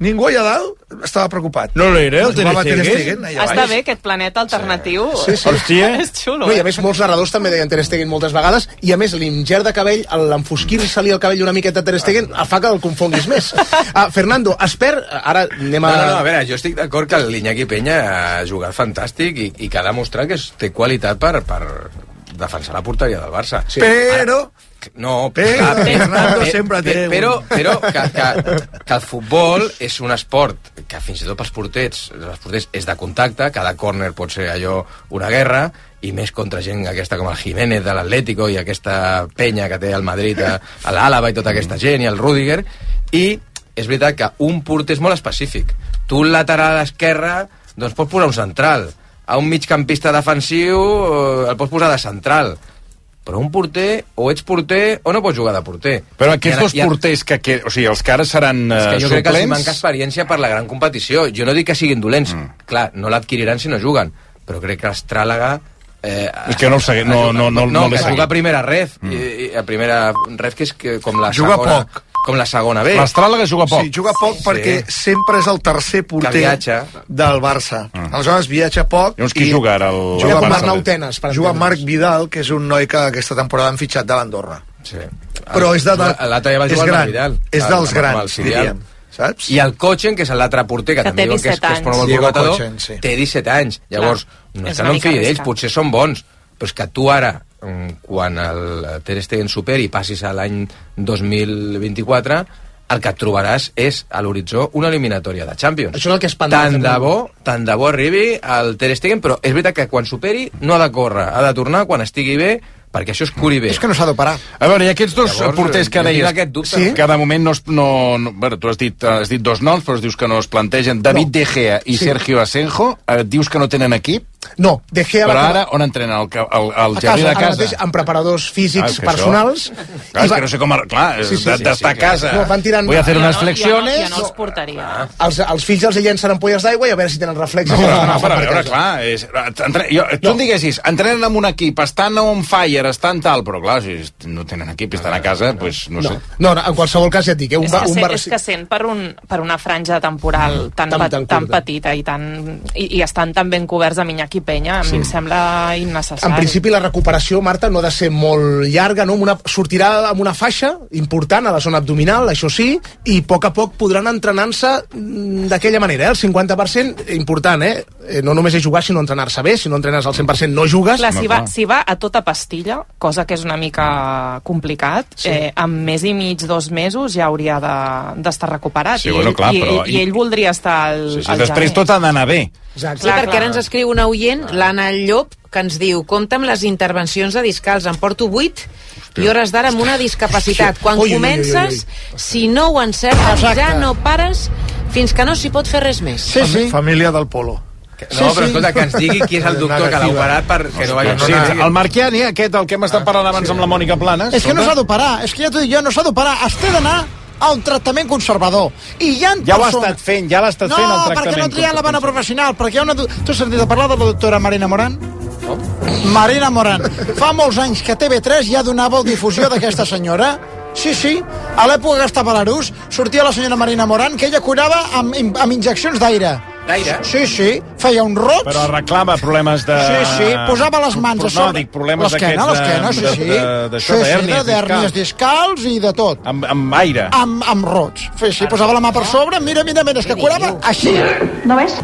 Ningú allà dalt estava preocupat. No l'era, el Ter Stegen. Està bé, aquest planeta alternatiu. Sí, sí. Hòstia. És xulo. No, I a més, molts narradors també deien Ter Stegen moltes vegades, i a més, l'ingert de cabell, l'enfosquir-se-li el cabell una miqueta a Ter Stegen, fa que el confonguis més. Uh, Fernando, Esper, ara anem a... No, no, no, a veure, jo estic d'acord que l'Iñaki Peña ha jugat fantàstic i, i que ha demostrat que té qualitat per, per defensar la porteria del Barça. Sí. Però... Ara, no, però, Fernando sempre té però, però que, que, que el futbol és un esport que fins i tot pels porters, els porters és de contacte, cada córner pot ser allò una guerra, i més contra gent aquesta com el Jiménez de l'Atlético i aquesta penya que té el Madrid a, a l'Àlava i tota aquesta gent, i el Rüdiger, i és veritat que un porter és molt específic. Tu un lateral a l'esquerra doncs pots posar un central, a un migcampista defensiu el pots posar de central, però un porter, o ets porter o no pots jugar de porter. Però aquests dos porters, que, que, o sigui, els que ara seran uh, és que jo suplents... crec que els manca experiència per la gran competició. Jo no dic que siguin dolents, mm. clar, no l'adquiriran si no juguen, però crec que l'Estràlaga... Eh, és que no el segui, no, no, no, no, no, que juga a primera ref, mm. i, i a primera ref que és que, com la juga segona... Poc. Com la segona B. L'Estràlaga juga poc. Sí, juga poc sí. perquè sempre és el tercer porter del Barça. Mm. Aleshores viatja poc. Llavors qui i juga ara? El... Juga amb Arnau Tenas. Juga amb Marc Vidal, que és un noi que aquesta temporada han fitxat de l'Andorra. Sí. Però és de... L'altre ja va jugar amb Vidal. És dels grans, diríem. Saps? I el Kochen, que és l'altre porter, que, que també diuen que és, que és molt bon jugador, sí. té disset anys. Llavors, clar, no és que no en fiï d'ells, potser són bons, però és que tu ara, quan el Ter Stegen superi i passis a l'any dos mil vint-i-quatre, el que et trobaràs és a l'horitzó una eliminatòria de Champions. Això és el que és pendent. Tant de bo, tant de bo arribi el Ter Stegen, però és veritat que quan superi no ha de córrer, ha de tornar quan estigui bé, perquè això es curi bé. És que no s'ha d'operar. A veure, i aquests dos Llavors, porters que deies, sí? que de moment no... Es, no, no bueno, tu has dit, has dit dos noms, però dius que no es plantegen. David no. De Gea i sí. Sergio Asenjo, eh, dius que no tenen equip? No, De Gea... Però ara on entrenen? El, el, el jardí de casa? Mateix, amb preparadors físics ah, personals. Clar, és va... que no sé com... Clar, sí, sí, d'estar sí, sí, a casa. No, van tirant... Vull fer unes no, flexiones... Jo no, jo no els portaria. Ah. Els, els fills els llencen ampolles d'aigua i a veure si tenen reflexes. No, no, no, però a veure, clar... És, entre, jo, tu no. em diguessis, entrenen amb un equip, estan on fire, estan tal, però clar, si no tenen equip i estan a casa, doncs no, no sé. No, no, en qualsevol cas ja et dic... Eh, un és, bar, que un bar... és que sent per, un, per una franja temporal tan, tan, tan, tan petita i, tan, i, i estan tan ben coberts amb Iñaki Peña, a mi sí. em sembla innecessari. En principi la recuperació, Marta, no ha de ser molt llarga, no? Una, sortirà amb una faixa important a la zona abdominal, això sí, i a poc a poc podran entrenar-se d'aquella manera, eh? El cinquanta per cent, important, eh? No només és jugar, sinó entrenar-se bé. Si no entrenes al cent per cent no jugues. Clar, si, va, si va a tota pastilla, cosa que és una mica complicat, sí. eh, en més i mig, dos mesos ja hauria d'estar de, recuperat. Sí, bueno, clar, I, però... i, I ell voldria estar al, sí, sí, al després gener. tot ha d'anar bé. Exacte. Sí, clar, perquè clar. Ara ens escriu una oient, l'Anna Llop, que ens diu: compta amb les intervencions de discals, en porto vuit i hores d'ara amb una discapacitat. Quan ui, comences, ui, ui, ui. si no ho encertes, exacte. Ja no pares fins que no s'hi pot fer res més. Sí, sí. Família del Polo. No, sí, però escolta, que ens digui qui és el doctor que l'ha operat perquè no vagi... Sí, el Marquiani, aquest, el que hem estat parlant abans amb la Mònica Planes. És que no s'ha d'operar, és que ja t'ho dic jo, no s'ha d'operar, es té d'anar a un tractament conservador. I hi ha ja ho ha estat fent, ja l'ha estat no, fent el tractament. No, perquè no ha triat la bona professional, perquè hi ha una... Tu has sentit a parlar de la doctora Marina Moran? Oh. Marina Moran. Fa molts anys que T V tres ja donava difusió d'aquesta senyora. Sí, sí, a l'època que estava a l'Arús sortia la senyora Marina Moran, que ella curava amb, amb injeccions d'aire. D'aire? Sí, sí, feia un roig. Però arreglava problemes de... Sí, sí, posava les mans a sobre... No, dic problemes d'aquests... L'esquena, sí, sí. D'això, d'hèrnies discals i de tot. Amb, amb aire. Amb, amb roig. Sí, sí, posava la mà per sobre, mira, mira, mira, és que curava així. ¿No ves?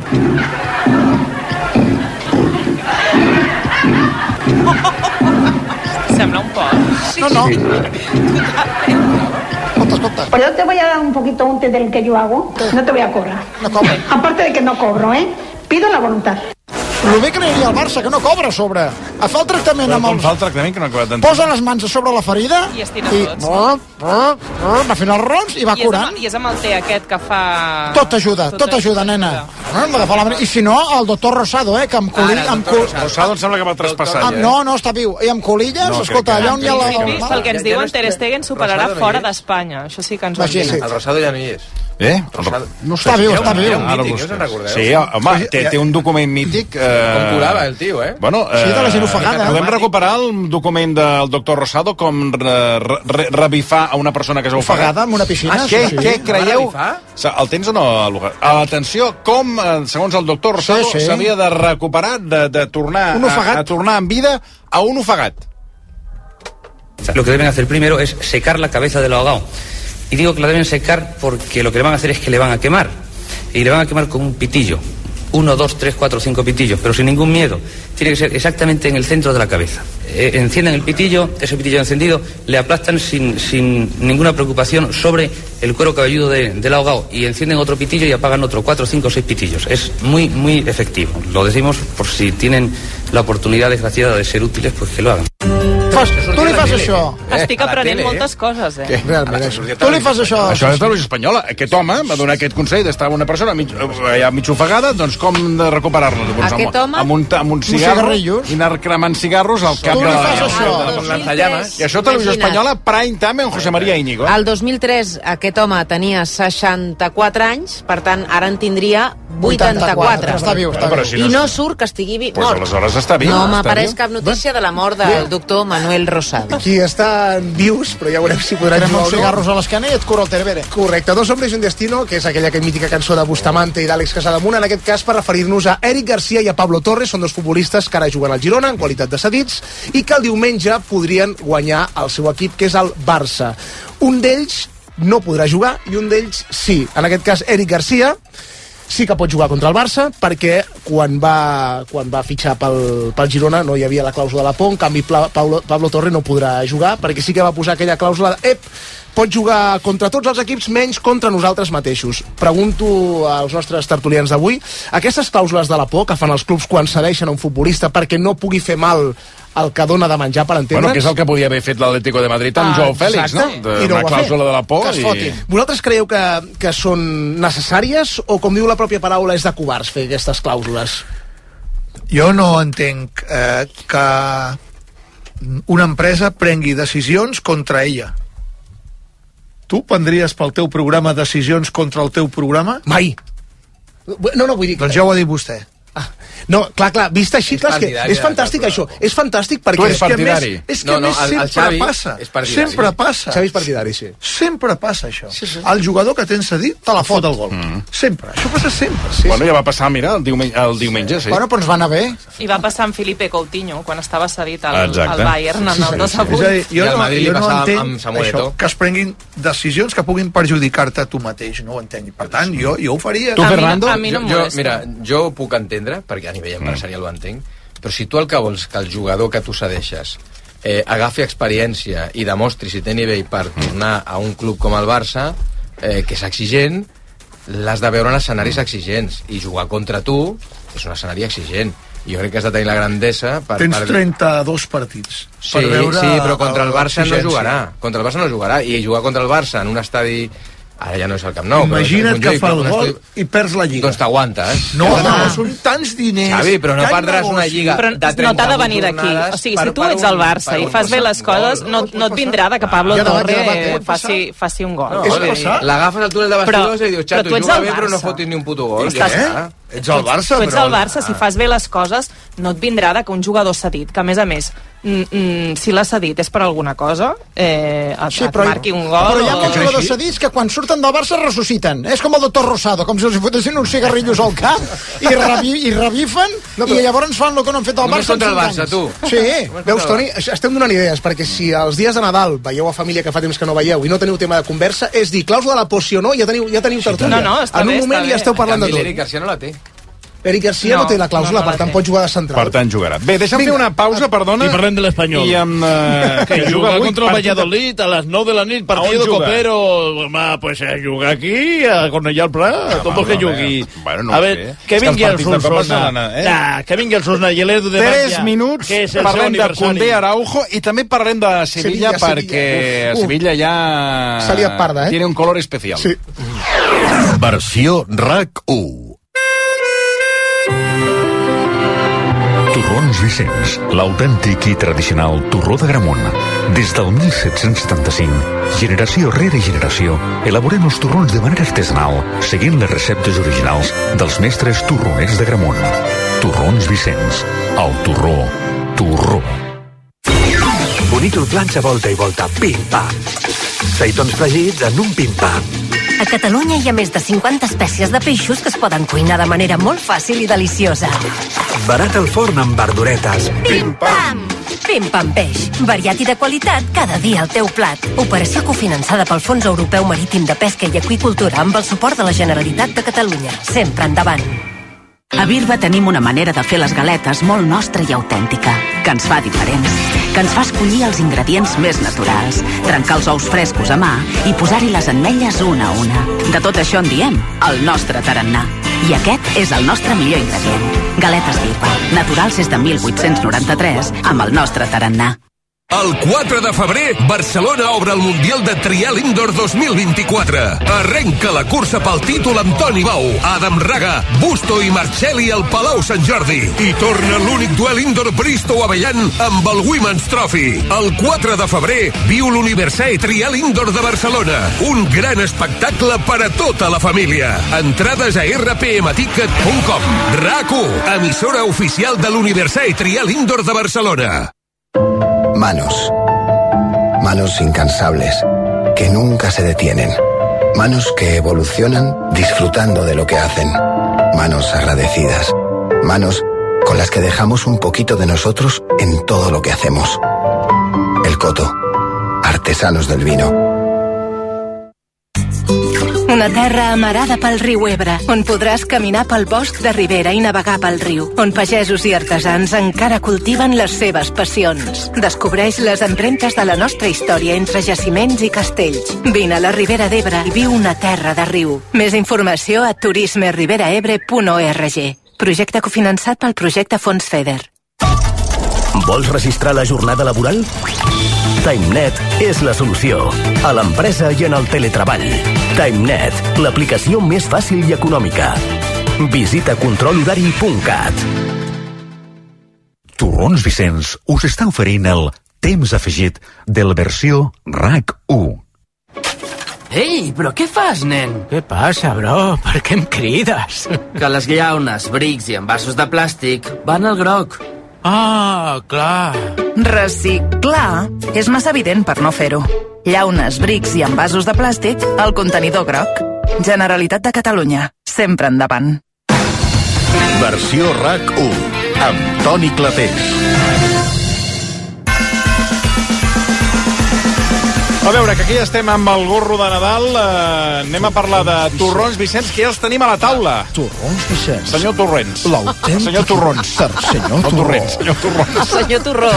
Sembla un porc. Sí, no, no. Escolta, escolta. Pues yo te voy a dar un poquito un té del que yo hago. ¿Qué? No te voy a cobrar. No cobro. Aparte de que no cobro, ¿eh? Pido la voluntad. El bé que aniria al Barça, que no cobra a sobre. A fa el tractament però amb els... fa el tractament que no ha acabat d'entendre. Posa les mans a sobre la ferida i estira tots. I va fent els rons i va I curant. És amb, I és amb el té aquest que fa... Tot ajuda, tot, tot ajuda, nena. Ajuda. I si no, el doctor Rosado, eh, que amb colilles... Ara, amb col... Rosado em sembla que va traspassar, ja, eh? No, no, està viu. I amb colilles, no, escolta, allà on hi ha la... Pel que ens diuen, Ter Stegen superarà fora d'Espanya. Això sí que ens ho han dit. El Rosado ja no hi és. Eh? No sé, està viu, està viu. Mític, us en recordeu? Sí, home, té, té un document mític. Eh... Com curava el tio, eh? Bueno, eh... Sí, de la gent ofegada. Podem recuperar el document del doctor Rosado com re, re, revifar a una persona que s'ha ofegat? Ofegada en una piscina. Ah, què, sí. què creieu? El tens o no? Atenció, com, segons el doctor Rosado, sí, sí. s'havia de recuperar, de, de tornar a, a tornar en vida a un ofegat? Lo que deben hacer primero es secar la cabeza del ahogado. Y digo que la deben secar porque lo que le van a hacer es que le van a quemar. Y le van a quemar con un pitillo. Uno, dos, tres, cuatro, cinco pitillos, pero sin ningún miedo. Tiene que ser exactamente en el centro de la cabeza. Eh, encienden el pitillo, ese pitillo encendido, le aplastan sin, sin ninguna preocupación sobre el cuero cabelludo de, del ahogado. Y encienden otro pitillo y apagan otro, cuatro, cinco, seis pitillos. Es muy, muy efectivo. Lo decimos por si tienen la oportunidad desgraciada de ser útiles, pues que lo hagan. Fas, tu li fas això. Estic aprenent moltes coses, eh? Què? Realment, això. Tu li fas això. Això és de televisió espanyola. Aquest home va donar aquest consell d'estar una persona mig, ja mig ofegada, doncs com de recuperar-la? Doncs Aquest amb, home? Amb un, amb un cigarro i anar cremant cigarros al cap Tu de li la... fas això. I això televisió espanyola, prime time en José María Íñigo. El dos mil tres aquest home tenia seixanta-quatre anys, per tant, ara en tindria vuitanta-quatre. Està viu, està Però viu. si I no no surt que estigui Pues mort. aleshores està viu. No està m'apareix viu. cap notícia de la mort del doctor Manuel Rosado. Aquí estan vius, però ja veurem si podran Crema jugar uns o no. cigarros a l'escana i et cura el Terbere. Correcte, Dos hombres y un destino, que és aquella que mítica cançó de Bustamante i d'Àlex Casademunt, en aquest cas per referir-nos a Eric Garcia i a Pablo Torres, són dos futbolistes que ara juguen al Girona en qualitat de cedits i que el diumenge podrien guanyar el seu equip, que és el Barça. Un d'ells no podrà jugar i un d'ells sí. En aquest cas, Eric Garcia sí que pot jugar contra el Barça, perquè quan va, quan va fitxar pel, pel Girona no hi havia la clàusula de la por, en canvi Pablo, Pablo Torre no podrà jugar, perquè sí que va posar aquella clàusula de ep, pot jugar contra tots els equips menys contra nosaltres mateixos. Pregunto als nostres tertulians d'avui, aquestes clàusules de la por que fan els clubs quan cedeixen a un futbolista perquè no pugui fer mal el que dona de menjar, per entendre'ns. Bueno, que és el que podia haver fet l'Atlético de Madrid amb Ah, Joao Félix, no? exacte. De, I no una ho va clàusula fer. de la por. Que es I... fotin. Vosaltres creieu que, que són necessàries o, com diu la pròpia paraula, és de covards fer aquestes clàusules? Jo no entenc eh, que una empresa prengui decisions contra ella. Tu prendries pel teu programa decisions contra el teu programa? Mai. No, no, vull dir... Doncs ja ho ha dit vostè. Ah, no, clar, clar, vist així, És clar, és, que partidari és fantàstic de- això, és fantàstic perquè... Tu ets és que partidari. més, és que No, no, més el- el sempre Xavi passa, és partidari. Sempre passa. Xavi és partidari, sí. Sempre passa això. Sí, sí. El jugador que tens cedit te la fot el gol. Mm. Sempre. Això passa sempre. sí Bueno, ja va passar, mira, el diumenge, el diumenge sí. Bueno, però ens va anar bé. I va passar amb Felipe Coutinho, quan estava cedit al, Exacte. al Bayern, en el dos a És a dir, vuit. jo I al no, Madrid li jo no passava entenc amb Samuel això, Eto'o. que es prenguin decisions que puguin perjudicar-te a tu mateix. No ho entenc. Per tant, jo, jo ho faria. Tu, A mi no- Fernando? a mi no em jo, jo, molesta. mira, jo ho puc entendre, perquè a nivell empresarial ho entenc, però si tu el que vols que el jugador que tu cedeixes eh, agafi experiència i demostri si té nivell per tornar a un club com el Barça, eh, que és exigent, l'has de veure en escenaris exigents, i jugar contra tu és un escenari exigent. I jo crec que has de tenir la grandesa per... Tens per... trenta-dos partits. Sí, per veure sí, però contra el Barça no l'exigència. jugarà. Contra el Barça no jugarà. I jugar contra el Barça en un estadi... Ara ja no és el Camp Nou. Imagina't però que és fa el un gol estadi... i perds la Lliga. Doncs t'aguantes. No, Ja no, està. són tants diners. Xavi, però no tant perdràs una negoci. lliga Però de no t'ha de trenta-vuit venir d'aquí. jornades O sigui, per- si tu per ets un- al Barça per i un fas bé les coses, no, no et vindrà de que Pablo Ja no, Torre ja va, eh, pot passar. faci, faci un gol. No, És vull dir, passar. l'agafes al túnel de vestidors i li dius, però xato, tu ets juga el bé, però no Barça. fotis ni un puto gol. Estàs- Ja està. Ets al Barça, Tu ets però... al Barça, si fas bé les coses, no et vindrà de que un jugador cedit, que a més a més, mm, mm, si l'ha cedit és per alguna cosa, eh, et, Sí, et però, marqui un gol... però hi ha o... molts jugadors cedits que quan surten del Barça ressusciten. És com el doctor Rosado, com si els fotessin uns cigarrillos al cap i, revi i revifen No, però- i llavors fan el que no han fet al Només Barça en contra el cinc Barça, anys. tu. Sí. Veus, Toni, estem donant idees, perquè si els dies de Nadal veieu a família que fa temps que no veieu i no teniu tema de conversa, és dir, clàusula de la poció no, ja teniu, ja teniu tertúlia. No, no, està en un bé, moment està ja bé. esteu parlant de En canvi, tot. l'Eric Garcia no la té. Eric Garcia no, No, té la clàusula, no, no per la tant té. pot jugar de central. Per tant, jugarà. Bé, deixa'm Vinga. fer una pausa, perdona. I parlem de l'Espanyol. I amb... Uh, Que juga avui contra el partit de- Valladolid a les nou de la nit, A partido on juga? copero. Home, pues a jugar aquí, a Cornellà al Prat, a tot el que jugui. Bueno, no a ho ver, sé. que És que els vingui el partits de Copa Solsona. s'han d'anar, eh? Nah, que vingui el Solsona i l'Edu de Tres Batlle, minuts, que és el seu parlem de aniversari. Koundé, Araujo i també parlem de Sevilla, Sevilla, perquè Sevilla. a Uf. Sevilla ja... Se li aparda, eh? Tiene un color especial. Sí. Versió RAC u. Torrons Vicenç, l'autèntic i tradicional torró de Gramunt. Des del mil set-cents setanta-cinc, generació rere generació, elaborem els torrons de manera artesanal, seguint les receptes originals dels mestres torroners de Gramunt. Torrons Vicenç. El torró. Torró. Bonito planxa volta i volta. Pim-pam. Seitons fregits en un pim-pam. A Catalunya hi ha més de cinquanta espècies de peixos que es poden cuinar de manera molt fàcil i deliciosa. Barat al forn amb verduretes. Pim-pam! Pim-pam peix. Variat i de qualitat cada dia al teu plat. Operació cofinançada pel Fons Europeu Marítim de Pesca i Aqüicultura amb el suport de la Generalitat de Catalunya. Sempre endavant. A Birba tenim una manera de fer les galetes molt nostra i autèntica, que ens fa diferents, que ens fa escollir els ingredients més naturals, trencar els ous frescos a mà i posar-hi les ametlles una a una. De tot això en diem el nostre tarannà. I aquest és el nostre millor ingredient. Galetes Birba, naturals des de mil vuit-cents noranta-tres, amb el nostre tarannà. El quatre de febrer, Barcelona obre el Mundial de Trial Indoor dos mil vint-i-quatre. Arrenca la cursa pel títol amb Toni Bou, Adam Raga, Busto i Marcelli al Palau Sant Jordi. I torna l'únic duel indoor Bristow-Avellan amb el Women's Trophy. El quatre de febrer, viu l'Universal Trial Indoor de Barcelona. Un gran espectacle per a tota la família. Entrades a erre pe eme ticket punt com. RAC u, emissora oficial de l'Universal Trial Indoor de Barcelona. Manos. Manos incansables, que nunca se detienen. Manos que evolucionan disfrutando de lo que hacen. Manos agradecidas. Manos con las que dejamos un poquito de nosotros en todo lo que hacemos. El Coto. Artesanos del vino. Una terra amarada pel riu Ebre, on podràs caminar pel bosc de ribera i navegar pel riu, on pagesos i artesans encara cultiven les seves passions. Descobreix les empremtes de la nostra història entre jaciments i castells. Vine a la Ribera d'Ebre i viu una terra de riu. Més informació a turisme ribera ebre punt org. Projecte cofinançat pel projecte Fons FEDER. Vols registrar la jornada laboral? TimeNet és la solució. A l'empresa i en el teletreball. TimeNet, l'aplicació més fàcil i econòmica. Visita control horari punt cat. Torrons Vicenç us està oferint el temps afegit de la versió RAC u. Ei, però què fas, nen? Què passa, bro? Per què em crides? Que les llaunes, brics i envasos de plàstic van al groc. Ah, clar. Reciclar és massa evident per no fer-ho. Llaunes, brics i envasos de plàstic al contenidor groc. Generalitat de Catalunya. Sempre endavant. Versió RAC u, amb Toni Clapés. A veure, que aquí estem amb el gorro de Nadal. Eh, anem a parlar de torrons Vicenç, que ja els tenim a la taula. Torrons Vicenç. Senyor Torrents. L'autèntic... Senyor Torrons. Senyor no Torró. Torrents, senyor Torrons. Senyor Torró.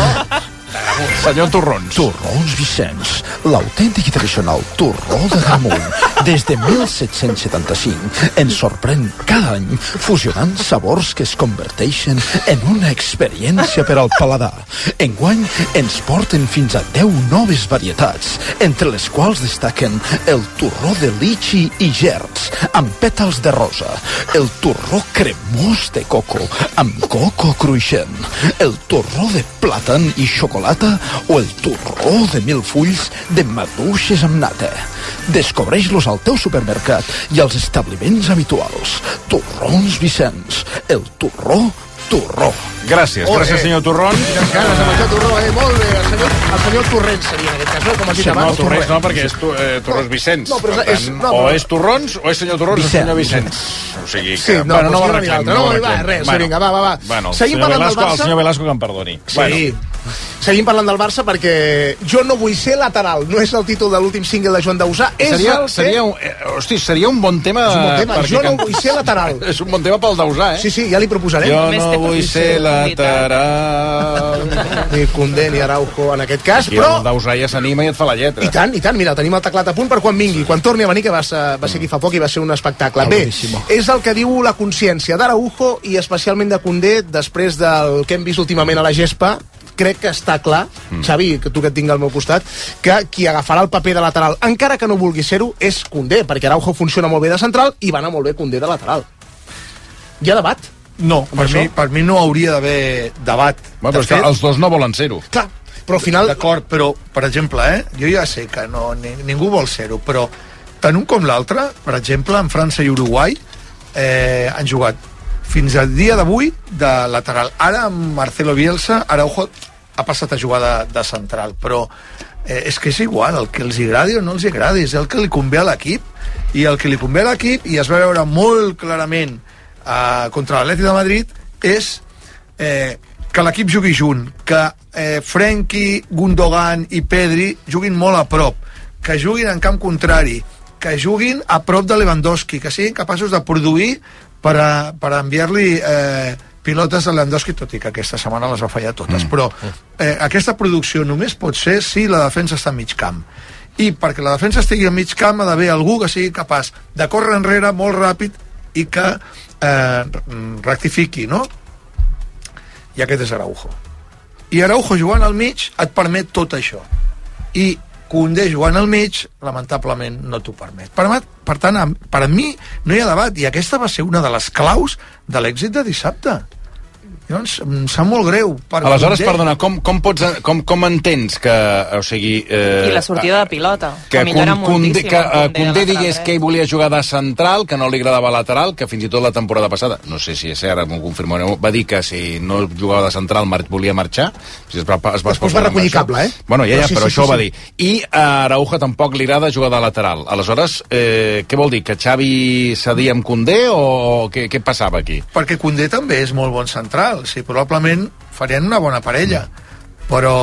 Senyor Torrons. Torrons Vicenç, l'autèntic i tradicional torró de Gramunt. Des de mil set-cents setanta-cinc ens sorprèn cada any fusionant sabors que es converteixen en una experiència per al paladar. Enguany ens porten fins a deu noves varietats, entre les quals destaquen el torró de litxi i gerds, amb pètals de rosa, el torró cremós de coco, amb coco cruixent, el torró de plàtan i xocolata o el torró de mil fulls de maduixes amb nata. Descobreix-los al teu supermercat i als establiments habituals. Torrons Vicenç, el torró, torró. Gràcies, Oh, gràcies eh. senyor Torrons. Quines ganes de menjar torró, eh? Molt bé. El senyor, el senyor Torrents seria, en aquest cas, no? Com has dit Sí, no, abans. Torrents no, perquè és tu, eh, Torrons Vicenç. No, però Per és- tant, no, o però- és Torrons o és senyor Torrons o és senyor Vicenç. O sigui que... Sí, no, bueno, no doncs ho jo no arreglem. diré l'altre. No, ho va, arreglem. res, Bueno, vinga, va, va, va. Bueno, el Seguim senyor parlant del Velasco, Barça? el senyor Velasco que em perdoni. Sí. Bueno. Seguim parlant del Barça perquè jo no vull ser lateral. No és el títol de l'últim single de Joan Dausà. És Seria, el que... seria, un, eh, hosti, seria un bon tema... És un bon tema. perquè Jo no can- vull ser lateral. És un bon tema pel Dausà, eh? Sí, sí, ja li proposarem. Jo no vull ser lateral... Ni Condé ni Araujo en aquest cas, Aquí però... el Dausà ja s'anima i et fa la lletra. I tant, i tant, mira, tenim el teclat a punt per quan vingui, quan torni a venir, que va ser, va ser aquí fa poc i va ser un espectacle. Bé, és el que diu la consciència d'Araujo i especialment de Condé després del que hem vist últimament a la gespa. Crec que està clar, mm. Xavi, que tu que et tinc al meu costat, que qui agafarà el paper de lateral, encara que no vulgui ser-ho, és Condé, perquè Araujo funciona molt bé de central i va anar molt bé Condé de lateral. Hi ha debat? No, per mi, per mi no hauria d'haver debat. Bueno, però és que els dos no volen ser-ho. Clar, Però al final... D'acord, però, per exemple, eh, jo ja sé que no, ni, ningú vol ser-ho, però tant un com l'altre, per exemple, en França i Uruguai, eh, han jugat fins al dia d'avui de lateral. Ara, amb Marcelo Bielsa, Araujo ha passat a jugar de, de central, però eh, és que és igual, el que els agradi o no els agradi, és el que li convé a l'equip, i el que li convé a l'equip, i es va veure molt clarament eh, contra l'Atlètic de Madrid, és eh, que l'equip jugui junt, que eh, Frenkie, Gundogan i Pedri juguin molt a prop, que juguin en camp contrari, que juguin a prop de Lewandowski, que siguin capaços de produir per, a, per enviar-li eh, pilotes a Lewandowski, tot i que aquesta setmana les va fallar totes, mm. però eh, aquesta producció només pot ser si la defensa està a mig camp, i perquè la defensa estigui a mig camp ha d'haver algú que sigui capaç de córrer enrere molt ràpid i que eh, rectifiqui, no? I aquest és Araujo, i Araujo jugant al mig et permet tot això, i Koundé jugant al mig, lamentablement no t'ho permet. Per, per tant, per a mi no hi ha debat, i aquesta va ser una de les claus de l'èxit de dissabte. Llavors, em sap molt greu. Per Aleshores, Koundé. perdona, com, com, pots, com, com entens que, o sigui... Eh, I la sortida de pilota, que, que millora moltíssim. Que uh, Koundé digués que ell volia jugar de central, que no li agradava lateral, que fins i tot la temporada passada, no sé si és cert, m'ho confirmareu, va dir que si no jugava de central mar volia marxar. Si es va, es va Després va recollir cable, eh? Bueno, ja, ja, sí, però sí, això sí, ho va sí. dir. I a Araujo tampoc li agrada jugar de lateral. Aleshores, eh, què vol dir? Que Xavi cedia amb Koundé o què, què passava aquí? Perquè Koundé també és molt bon central, sí, probablement farien una bona parella, però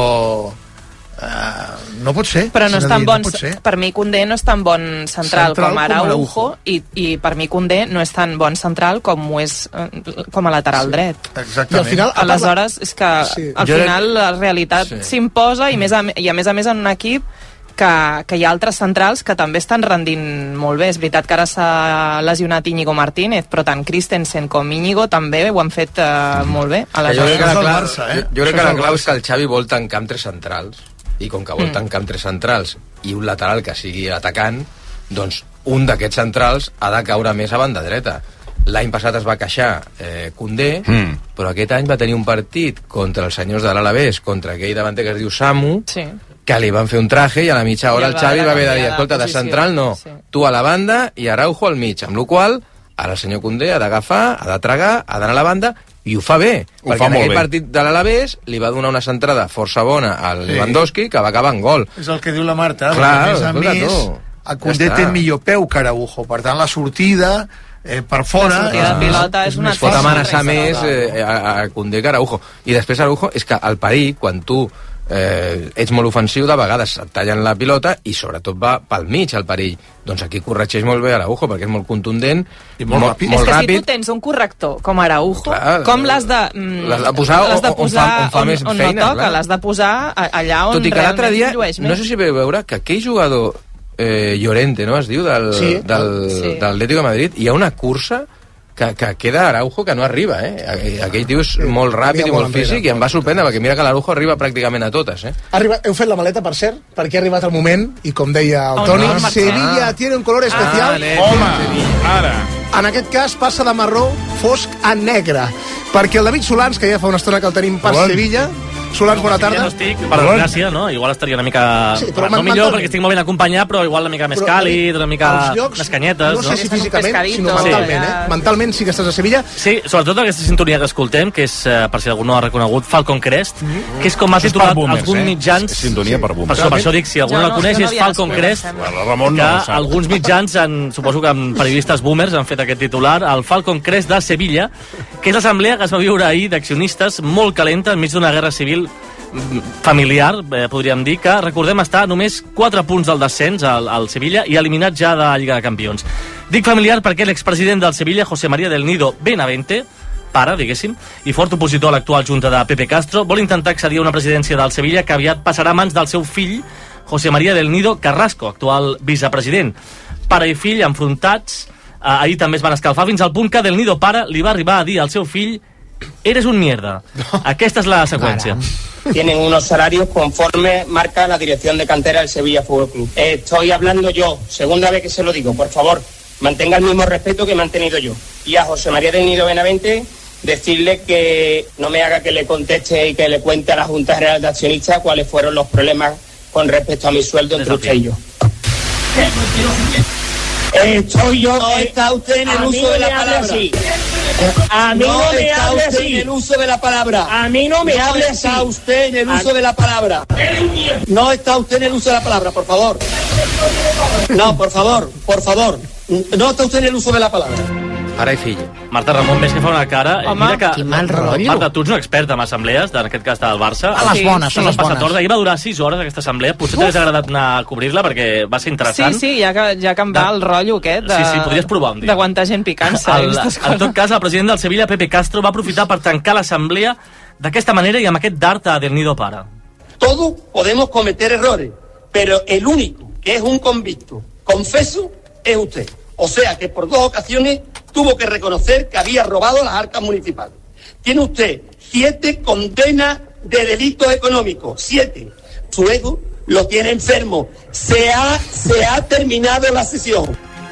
uh, no pot ser. Però no és tan dir, bon, no per mi Koundé no és tan bon central, Central com Araujo, com Araujo. I, i per mi Koundé no és tan bon central com ho és eh, com a lateral Sí, dret. exactament. I al final- Aleshores, és que Sí. al Jo final la realitat Sí. s'imposa, i, més a, i a més a més en un equip que, que hi ha altres centrals que també estan rendint molt bé. És veritat que ara s'ha lesionat Íñigo Martínez, però tant Christensen com Íñigo també ho han fet uh, molt bé. Jo crec que Aleshores, la clau, Barça, eh? jo, jo crec Això que és la el clau Barça. és que el Xavi vol tancar amb tres centrals, i com que vol Mm. tancar amb tres centrals i un lateral que sigui atacant, doncs un d'aquests centrals ha de caure més a banda dreta. L'any passat es va queixar eh, Koundé, mm. però aquest any va tenir un partit contra els senyors de l'Alavés, contra aquell davanter que es diu Samu, sí. que li van fer un traje i a la mitja hora I el el Xavi va va haver de dir, canviar de escolta, de posició. central no, Sí. tu a la banda i Araujo al mig, amb la qual cosa ara el senyor Koundé ha d'agafar, ha de tragar, ha d'anar a la banda, i ho fa bé, Ho perquè fa en molt aquell bé. partit de l'Alavés li va donar una centrada força bona al Sí. Lewandowski, que va acabar en gol. És el que diu la Marta, Clar, perquè, a més a escolta, més, tu. a Koundé Ja té està. millor peu que Araujo, per tant la sortida eh, per fora... La sortida de pilota és una Es pot fàcil. amenaçar més eh, a, a Koundé que Araujo. I després Araujo, és que al perill, quan tu eh, ets molt ofensiu, de vegades et tallen la pilota i sobretot va pel mig el perill. Doncs aquí corregeix molt bé Araujo, perquè és molt contundent i molt ràpid. Molt és que ràpid. si tu tens un corrector com Araujo, Clar, com l'has de, mm, l'has de posar l'has de on- on posar fa- on fa més on feina, no toca, clar. l'has de posar a- allà on Tot i que l'altre realment dia, llueix més. no sé si veu veure que aquell jugador eh, Llorente, no es diu, del, Sí. del, Sí. del Atlético de Madrid, hi ha una cursa que, que queda Araujo que no arriba, eh? Aquell tio és molt ràpid i molt molt físic, i em va sorprendre, perquè mira que l'Araujo arriba pràcticament a totes, eh? Arriba, heu fet la maleta, per cert, perquè ha arribat el moment, i com deia el On Toni, no, Sevilla ah. tiene un color especial. Ah, anem. Home, ara... En aquest cas passa de marró fosc a negre, perquè el David Solans, que ja fa una estona que el tenim per Solans. Sevilla... Solans, bona Ja no tarda. estic, per desgràcia, no? Igual estaria una mica... Sí, però no men- millor, mentalment. perquè estic molt ben acompanyat, però igual una mica més Però, càlid, una mica als llocs, més canyetes, no sé si no? físicament, Pescadito, sinó mentalment, sí. eh? Mentalment sí que estàs a Sevilla. Sí, sobretot aquesta sintonia que escoltem, que és, eh, per si algú no ha reconegut, Falcon Crest, que és com ha Això és per titulat boomers, alguns eh? mitjans... És sintonia per boomers. Per això, per això dic, si algú Jo no no, la coneix, jo no és havia Falcon nascut, Crest, em sembla. El Ramon que no ho sap. alguns mitjans, han, suposo que amb periodistes boomers, han fet aquest titular, el Falcon Crest de Sevilla, que és l'assemblea que es va viure ahir d'accionistes molt calenta enmig d'una guerra civil familiar, eh, podríem dir, que recordem estar a només quatre punts del descens al, al Sevilla i eliminat ja de la Lliga de Campions. Dic familiar perquè l'expresident del Sevilla, José María del Nido Benavente, pare, diguéssim, i fort opositor a l'actual junta de Pepe Castro, vol intentar accedir a una presidència del Sevilla que aviat passarà a mans del seu fill, José María del Nido Carrasco, actual vicepresident. Pare i fill enfrontats, eh, ahir també es van escalfar fins al punt que del Nido pare li va arribar a dir al seu fill: eres un mierda. Aquesta és la seqüència. Tienen unos salarios conforme marca la dirección de cantera del Sevilla Fútbol Club. Eh, estoy hablando yo, segunda vez que se lo digo, por favor, mantenga el mismo respeto que he mantenido yo. Y a José María del Nido Benavente decirle que no me haga que le conteste y que le cuente a la Junta General de Accionistas cuáles fueron los problemas con respecto a mi sueldo entre usted y yo. Estoy yo. No está usted en el uso de la palabra. Así. A mí no, no me está hable usted así. En el uso de la palabra. A mí no me no hable así. No está usted en el uso a... de la palabra. No está usted en el uso de la palabra, por favor. No, por favor, por favor. No está usted en el uso de la palabra. Pare i fill. Marta Ramon, ves que fa una cara... Home, mira que, quin mal rotllo. Marta, tu ets una experta en assemblees, en aquest cas del Barça. A les bones, són les bones. Ahir va durar sis hores aquesta assemblea. Potser t'hagués agradat anar a cobrir-la perquè va ser interessant. Sí, sí, ja que, ja que em va el rotllo aquest de... Sí, sí, podries provar un dia. D'aguantar gent picant-se. El, en tot cas, el president del Sevilla, Pepe Castro, va aprofitar per tancar l'assemblea d'aquesta manera i amb aquest dart a Del Nido Para. Todos podemos cometer errores, pero el único que es un convicto, confeso, es usted. O sea que por dos ocasiones tuvo que reconocer que había robado las arcas municipales. Tiene usted siete condenas de delitos económicos, siete. Su ego lo tiene enfermo. Se ha, se ha terminado la sesión.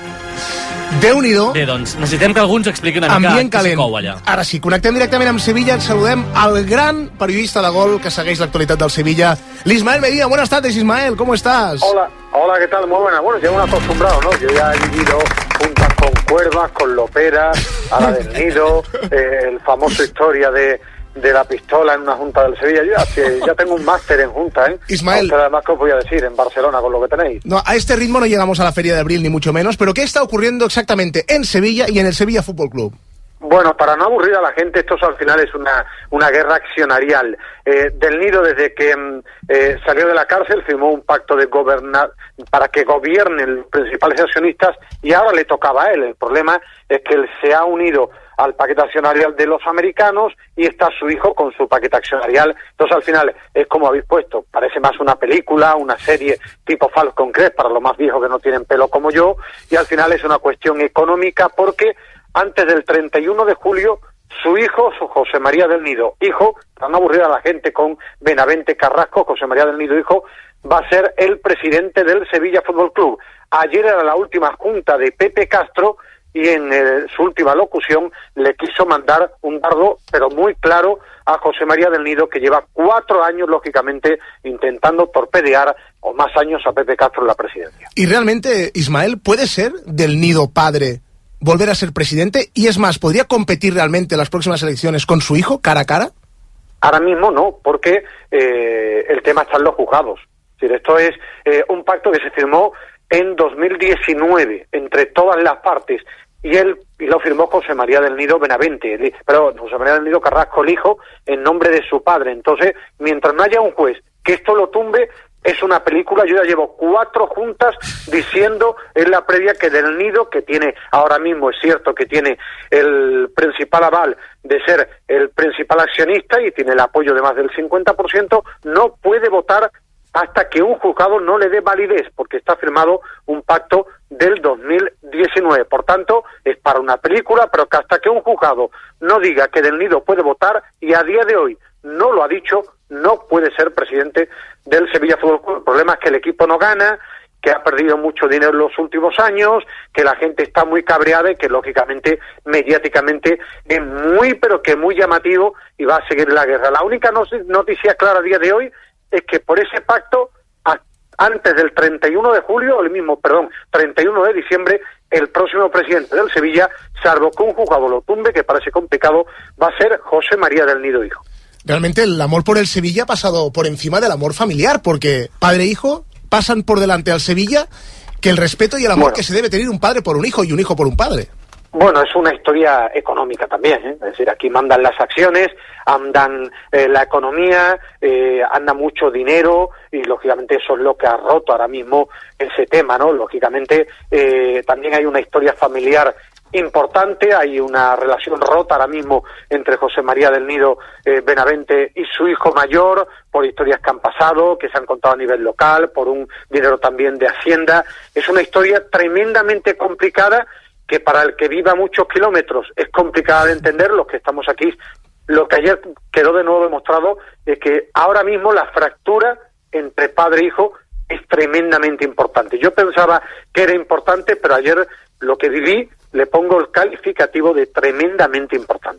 Déu-n'hi-do. Bé, doncs, necessitem que algú ens expliqui una mica què s'hi cou allà. Ara sí, connectem directament amb Sevilla, ens saludem al gran periodista de Gol que segueix l'actualitat del Sevilla, l'Ismael Medina. Buenas tardes, Ismael, ¿cómo estás? Hola, hola, ¿qué tal? Muy buena. Bueno, llevo un acostumbrado, ¿no? Yo ya he vivido juntas con Cuervas, con Lopera, a la del Nido, eh, el famoso historia de... de la pistola en una junta del Sevilla. Yo ya, ya tengo un máster en junta, ¿eh? Ismael. Además, ¿qué os voy a decir? En Barcelona, con lo que tenéis. No, a este ritmo no llegamos a la Feria de Abril, ni mucho menos, pero ¿qué está ocurriendo exactamente en Sevilla y en el Sevilla Fútbol Club? Bueno, para no aburrir a la gente, esto al final es una, una guerra accionarial. Eh, Del Nido, desde que eh, salió de la cárcel, firmó un pacto de gobernar para que gobiernen los principales accionistas y ahora le tocaba a él. El problema es que él se ha unido al paquete accionarial de los americanos y está su hijo con su paquete accionarial. Entonces, al final, es como habéis puesto, parece más una película, una serie tipo Falcon Crest para los más viejos que no tienen pelo como yo, y al final es una cuestión económica porque antes del treinta y uno de julio, su hijo, su José María del Nido, hijo, para no aburrir a la gente con Benavente Carrasco, José María del Nido, hijo, va a ser el presidente del Sevilla Fútbol Club. Ayer era la última junta de Pepe Castro y en eh, su última locución le quiso mandar un dardo, pero muy claro, a José María del Nido, que lleva cuatro años, lógicamente, intentando torpedear, o más años, a Pepe Castro en la presidencia. Y realmente, Ismael, ¿puede ser Del Nido padre volver a ser presidente? Y es más, ¿podría competir realmente en las próximas elecciones con su hijo, cara a cara? Ahora mismo no, porque eh, el tema está en los juzgados. Es decir, esto es eh, un pacto que se firmó en dos mil diecinueve entre todas las partes y él y lo firmó José María del Nido Benavente, pero José María del Nido Carrasco, el hijo, en nombre de su padre. Entonces, mientras no haya un juez que esto lo tumbe, es una película. Yo ya llevo cuatro juntas diciendo en la previa que Del Nido, que tiene ahora mismo, es cierto que tiene el principal aval de ser el principal accionista y tiene el apoyo de más del cincuenta por ciento, no puede votar hasta que un juzgado no le dé validez, porque está firmado un pacto del dos mil diecinueve. Por tanto, es para una película, pero que hasta que un juzgado no diga que Del Nido puede votar, y a día de hoy no lo ha dicho, no puede ser presidente del Sevilla Fútbol Club. El problema es que el equipo no gana, que ha perdido mucho dinero en los últimos años, que la gente está muy cabreada y que, lógicamente, mediáticamente es muy, pero que muy llamativo y va a seguir la guerra. La única noticia clara a día de hoy es que por ese pacto, a, antes del treinta y uno de julio, el mismo, perdón, treinta y uno de diciembre, el próximo presidente del Sevilla, salvo que un juzgado lo tumbe, que parece complicado, va a ser José María del Nido, hijo. Realmente el amor por el Sevilla ha pasado por encima del amor familiar, porque padre e hijo pasan por delante al Sevilla que el respeto y el amor bueno. que se debe tener un padre por un hijo y un hijo por un padre. Bueno, es una historia económica también, ¿eh? Es decir, aquí mandan las acciones, andan eh, la economía, eh, anda mucho dinero y lógicamente eso es lo que ha roto ahora mismo ese tema, ¿no? Lógicamente eh, también hay una historia familiar importante, hay una relación rota ahora mismo entre José María del Nido eh, Benavente y su hijo mayor, por historias que han pasado, que se han contado a nivel local, por un dinero también de Hacienda. Es una historia tremendamente complicada, que para el que viva muchos kilómetros es complicada de entender. Los que estamos aquí, lo que ayer quedó de nuevo demostrado es que ahora mismo la fractura entre padre e hijo es tremendamente importante. Yo pensaba que era importante, pero ayer lo que viví le pongo el calificativo de tremendamente importante.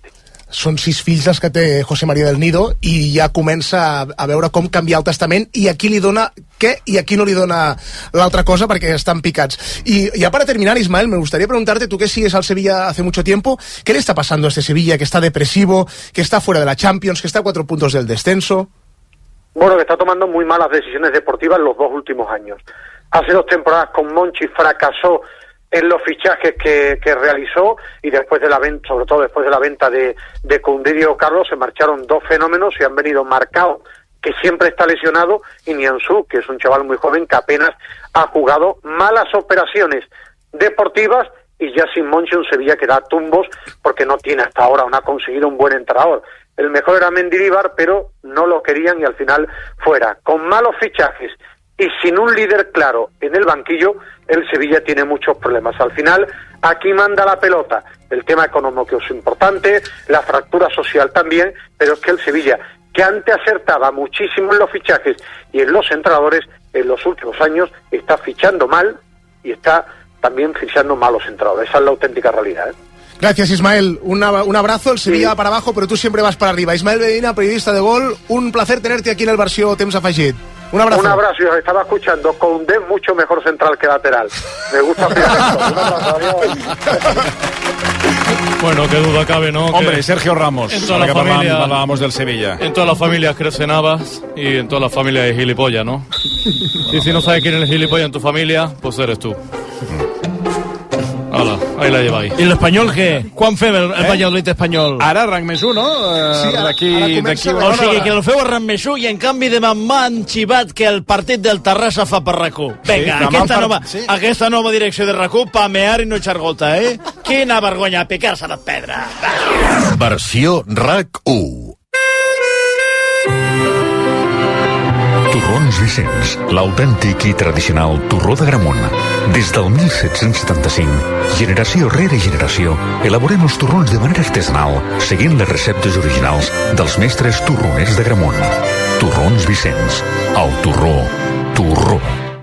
són sis fills els que té José María del Nido, i ja comença a, a veure com canviar el testament i a qui li dona què i a qui no li dona l'altra cosa, perquè estan picats. Y ya para terminar, Ismael, me gustaría preguntarte, tú que sigues al Sevilla hace mucho tiempo, ¿qué le está pasando a este Sevilla que está depresivo, que está fuera de la Champions, que está a cuatro puntos del descenso? Bueno, que está tomando muy malas decisiones deportivas en los dos últimos años. Hace dos temporadas con Monchi fracasó en los fichajes que, que realizó, y después de la venta, sobre todo después de la venta de, de Koundé y Diego Carlos, se marcharon dos fenómenos y han venido Marcao, que siempre está lesionado, y Nianzú, que es un chaval muy joven que apenas ha jugado. Malas operaciones deportivas, y ya sin Monchi un Sevilla que da tumbos porque no tiene hasta ahora, no ha conseguido un buen entrenador. El mejor era Mendilibar, pero no lo querían y al final fuera. Con malos fichajes y sin un líder claro en el banquillo, el Sevilla tiene muchos problemas. Al final, aquí manda la pelota. El tema económico es importante, la fractura social también, pero es que el Sevilla, que antes acertaba muchísimo en los fichajes y en los entrenadores, en los últimos años está fichando mal y está también fichando malos entrenadores. Esa es la auténtica realidad, ¿eh? Gracias, Ismael. Una, un abrazo. El Sevilla sí. para abajo, pero tú siempre vas para arriba. Ismael Medina, periodista de Gol. Un placer tenerte aquí en el Versió Temps Afegit. Un abrazo. Un abrazo. Yo estaba escuchando. Koundé mucho mejor central que lateral. Me gusta esto. Un abrazo. Adiós. Bueno, qué duda cabe, ¿no? Hombre, que Sergio Ramos. En toda la familia hablábamos, hablábamos del Sevilla. En todas las familias crecen habas y en toda la familia hay gilipollas, ¿no? Y si no sabes quién es el gilipollas en tu familia, pues eres tú. Hola, ahí la lleváis. I l'Espanyol què? Quan fem el, el eh? Valladolid espanyol? Ara arranc més un, no? Uh, sí, ara, d'aquí, ara d'aquí o sigui, que el feu arranc més un i en canvi demà m'han xivat que el partit del Terrassa fa per RAC u. Vinga, sí, aquesta, nova, sí. aquesta nova direcció de RAC u pa mear i no echar gota, eh? Quina vergonya, picar-se la pedra. Versió RAC u. Torrons Vicenç, l'autèntic i tradicional torró de Gramunt. Des del mil set-cents setanta-cinc, generació rere generació, elaborem els torrons de manera artesanal, seguint les receptes originals dels mestres torroners de Gramunt. Torrons Vicenç, el torró, torró.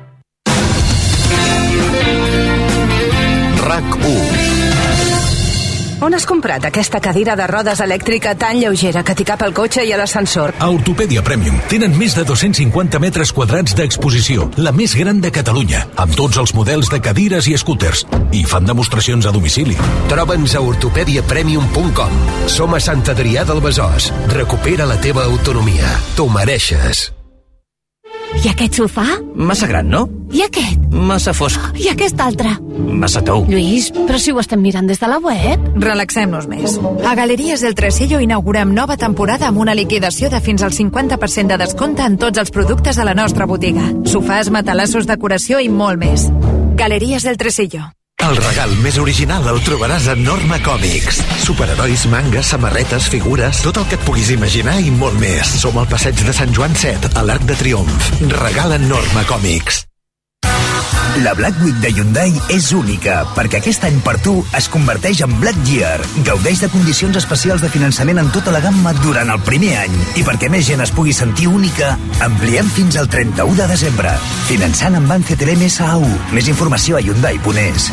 RAC u. On has comprat aquesta cadira de rodes elèctrica tan lleugera que t'hi cap al cotxe i a l'ascensor? A Ortopèdia Premium tenen més de dos-cents cinquanta metres quadrats d'exposició, la més gran de Catalunya, amb tots els models de cadires i escúters. I fan demostracions a domicili. Troba'ns a ortopèdia premium punt com. Som a Sant Adrià del Besòs. Recupera la teva autonomia. T'ho mereixes. I aquest sofà? Massa gran, no? I aquest? Massa fosc. I aquest altre? Massa tou. Lluís, però si ho estem mirant des de la web. Relaxem-nos més. A Galeries del Tresillo inaugurem nova temporada amb una liquidació de fins al cinquanta per cent de descompte en tots els productes de la nostra botiga. Sofàs, matalassos, decoració i molt més. Galeries del Tresillo. El regal més original el trobaràs a Norma Còmics. Superherois, mangas, samarretes, figures, tot el que et puguis imaginar i molt més. Som al passeig de Sant Joan set, a l'Arc de Triomf. Regala Norma Còmics. La Black Week de Hyundai és única, perquè aquest any per tu es converteix en Black Year. Gaudeix de condicions especials de finançament en tota la gamma durant el primer any. I perquè més gent es pugui sentir única, ampliem fins al trenta-u de desembre. Finançant amb Banc C T L M S A U. Més informació a hyundai punt es.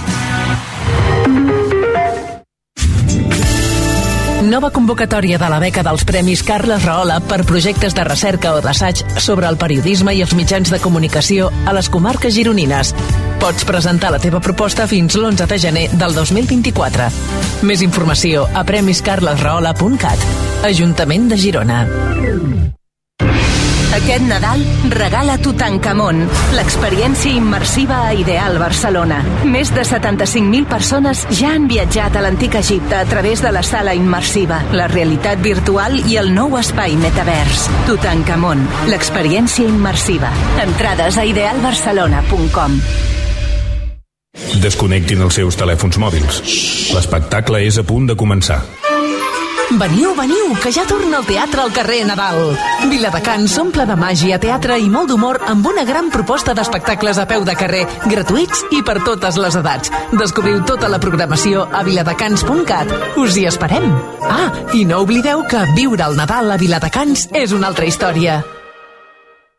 Nova convocatòria de la beca dels Premis Carles Rahola per projectes de recerca o d'assaig sobre el periodisme i els mitjans de comunicació a les comarques gironines. Pots presentar la teva proposta fins l'onze de gener del dos mil vint-i-quatre. Més informació a premis carles rahola punt cat. Ajuntament de Girona. Aquest Nadal regala Tutankamon, l'experiència immersiva a Ideal Barcelona. Més de setanta-cinc mil persones ja han viatjat a l'antic Egipte a través de la sala immersiva, la realitat virtual i el nou espai metavers. Tutankamon, l'experiència immersiva. Entrades a ideal barcelona punt com. Desconnectin els seus telèfons mòbils. L'espectacle és a punt de començar. Veniu, veniu, que ja torna el teatre al carrer Nadal. Viladecans s'omple de màgia, teatre i molt d'humor amb una gran proposta d'espectacles a peu de carrer, gratuïts i per totes les edats. Descobriu tota la programació a viladecans punt cat. Us hi esperem. Ah, i no oblideu que viure el Nadal a Viladecans és una altra història.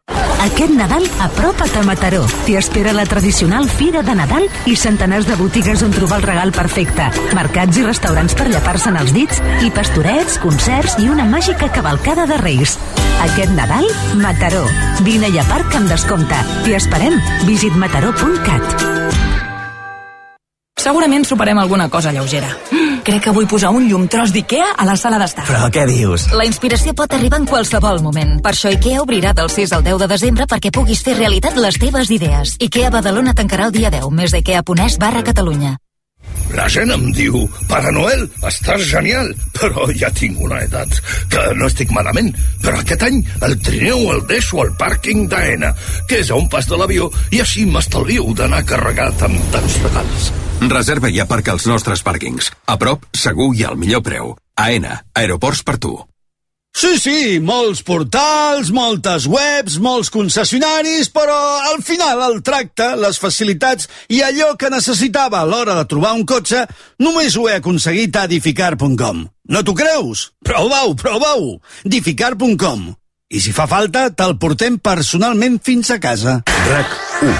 Aquest Nadal apropa't a Mataró. T'hi espera la tradicional Fira de Nadal i centenars de botigues on trobar el regal perfecte. Mercats i restaurants per llepar-se'n els dits i pastorets, concerts i una màgica cavalcada de Reis. Aquest Nadal, Mataró. Vine a llepar-te amb descompte. T'hi esperem. Visit mataró punt cat. Segurament soparem alguna cosa lleugera. Mm, crec que vull posar un llum tros d'Ikea a la sala d'estar. Però què dius? La inspiració pot arribar en qualsevol moment. Per això Ikea obrirà del sis al deu de desembre perquè puguis fer realitat les teves idees. Ikea Badalona tancarà el dia deu, més d'ikea.es barra Catalunya. La gent em diu, Pare Noel, estàs genial, però ja tinc una edat, que no estic malament. Però aquest any el trineu el deixo al pàrquing d'Aena, que és a un pas de l'avió, i així m'estalvio d'anar carregat amb tants regals. Reserva i aparca als nostres pàrquings. A prop, segur i al millor preu. Aena, aeroports per tu. Sí, sí, molts portals, moltes webs, molts concessionaris, però al final el tracte, les facilitats i allò que necessitava a l'hora de trobar un cotxe només ho he aconseguit a Dificar punt com. No t'ho creus? Prova-ho, prova-ho! Dificar punt com. I si fa falta, te'l portem personalment fins a casa. RAC u.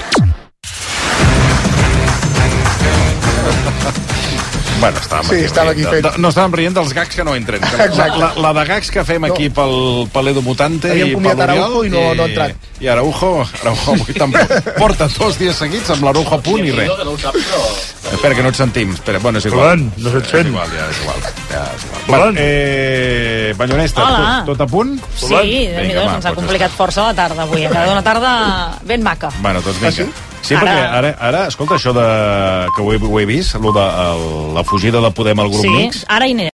Bueno, estàvem Sí, aquí estàvem rient. aquí fent- De- No estàvem rient dels gags que no entren. Que Exacte. La, la de gags que fem aquí No. pel, pel Edu Mutante Havíem i pel convidat Oriol. Araujo i no- no ha entrat. I Araujo, Araujo avui tampoc. Porta dos dies seguits amb l'Araujo a punt i res. Espera, que no et sentim. Espera, bueno, és igual. Joan, no se't sent. És igual, ja, és igual. Ja, és igual. Bueno, eh, Banyonesta, Hola. tot, tot a punt? Sí, déu-n'hi-do, se'ns ha complicat força la tarda avui. Ha quedat una tarda ben maca. Bueno, doncs vinga. Ah, sí? Sí, Ara- perquè ara, ara, escolta, això de, que ho he, ho he vist, allò de el, la fugida de Podem al grup Sí, Mix, ara hi anirem.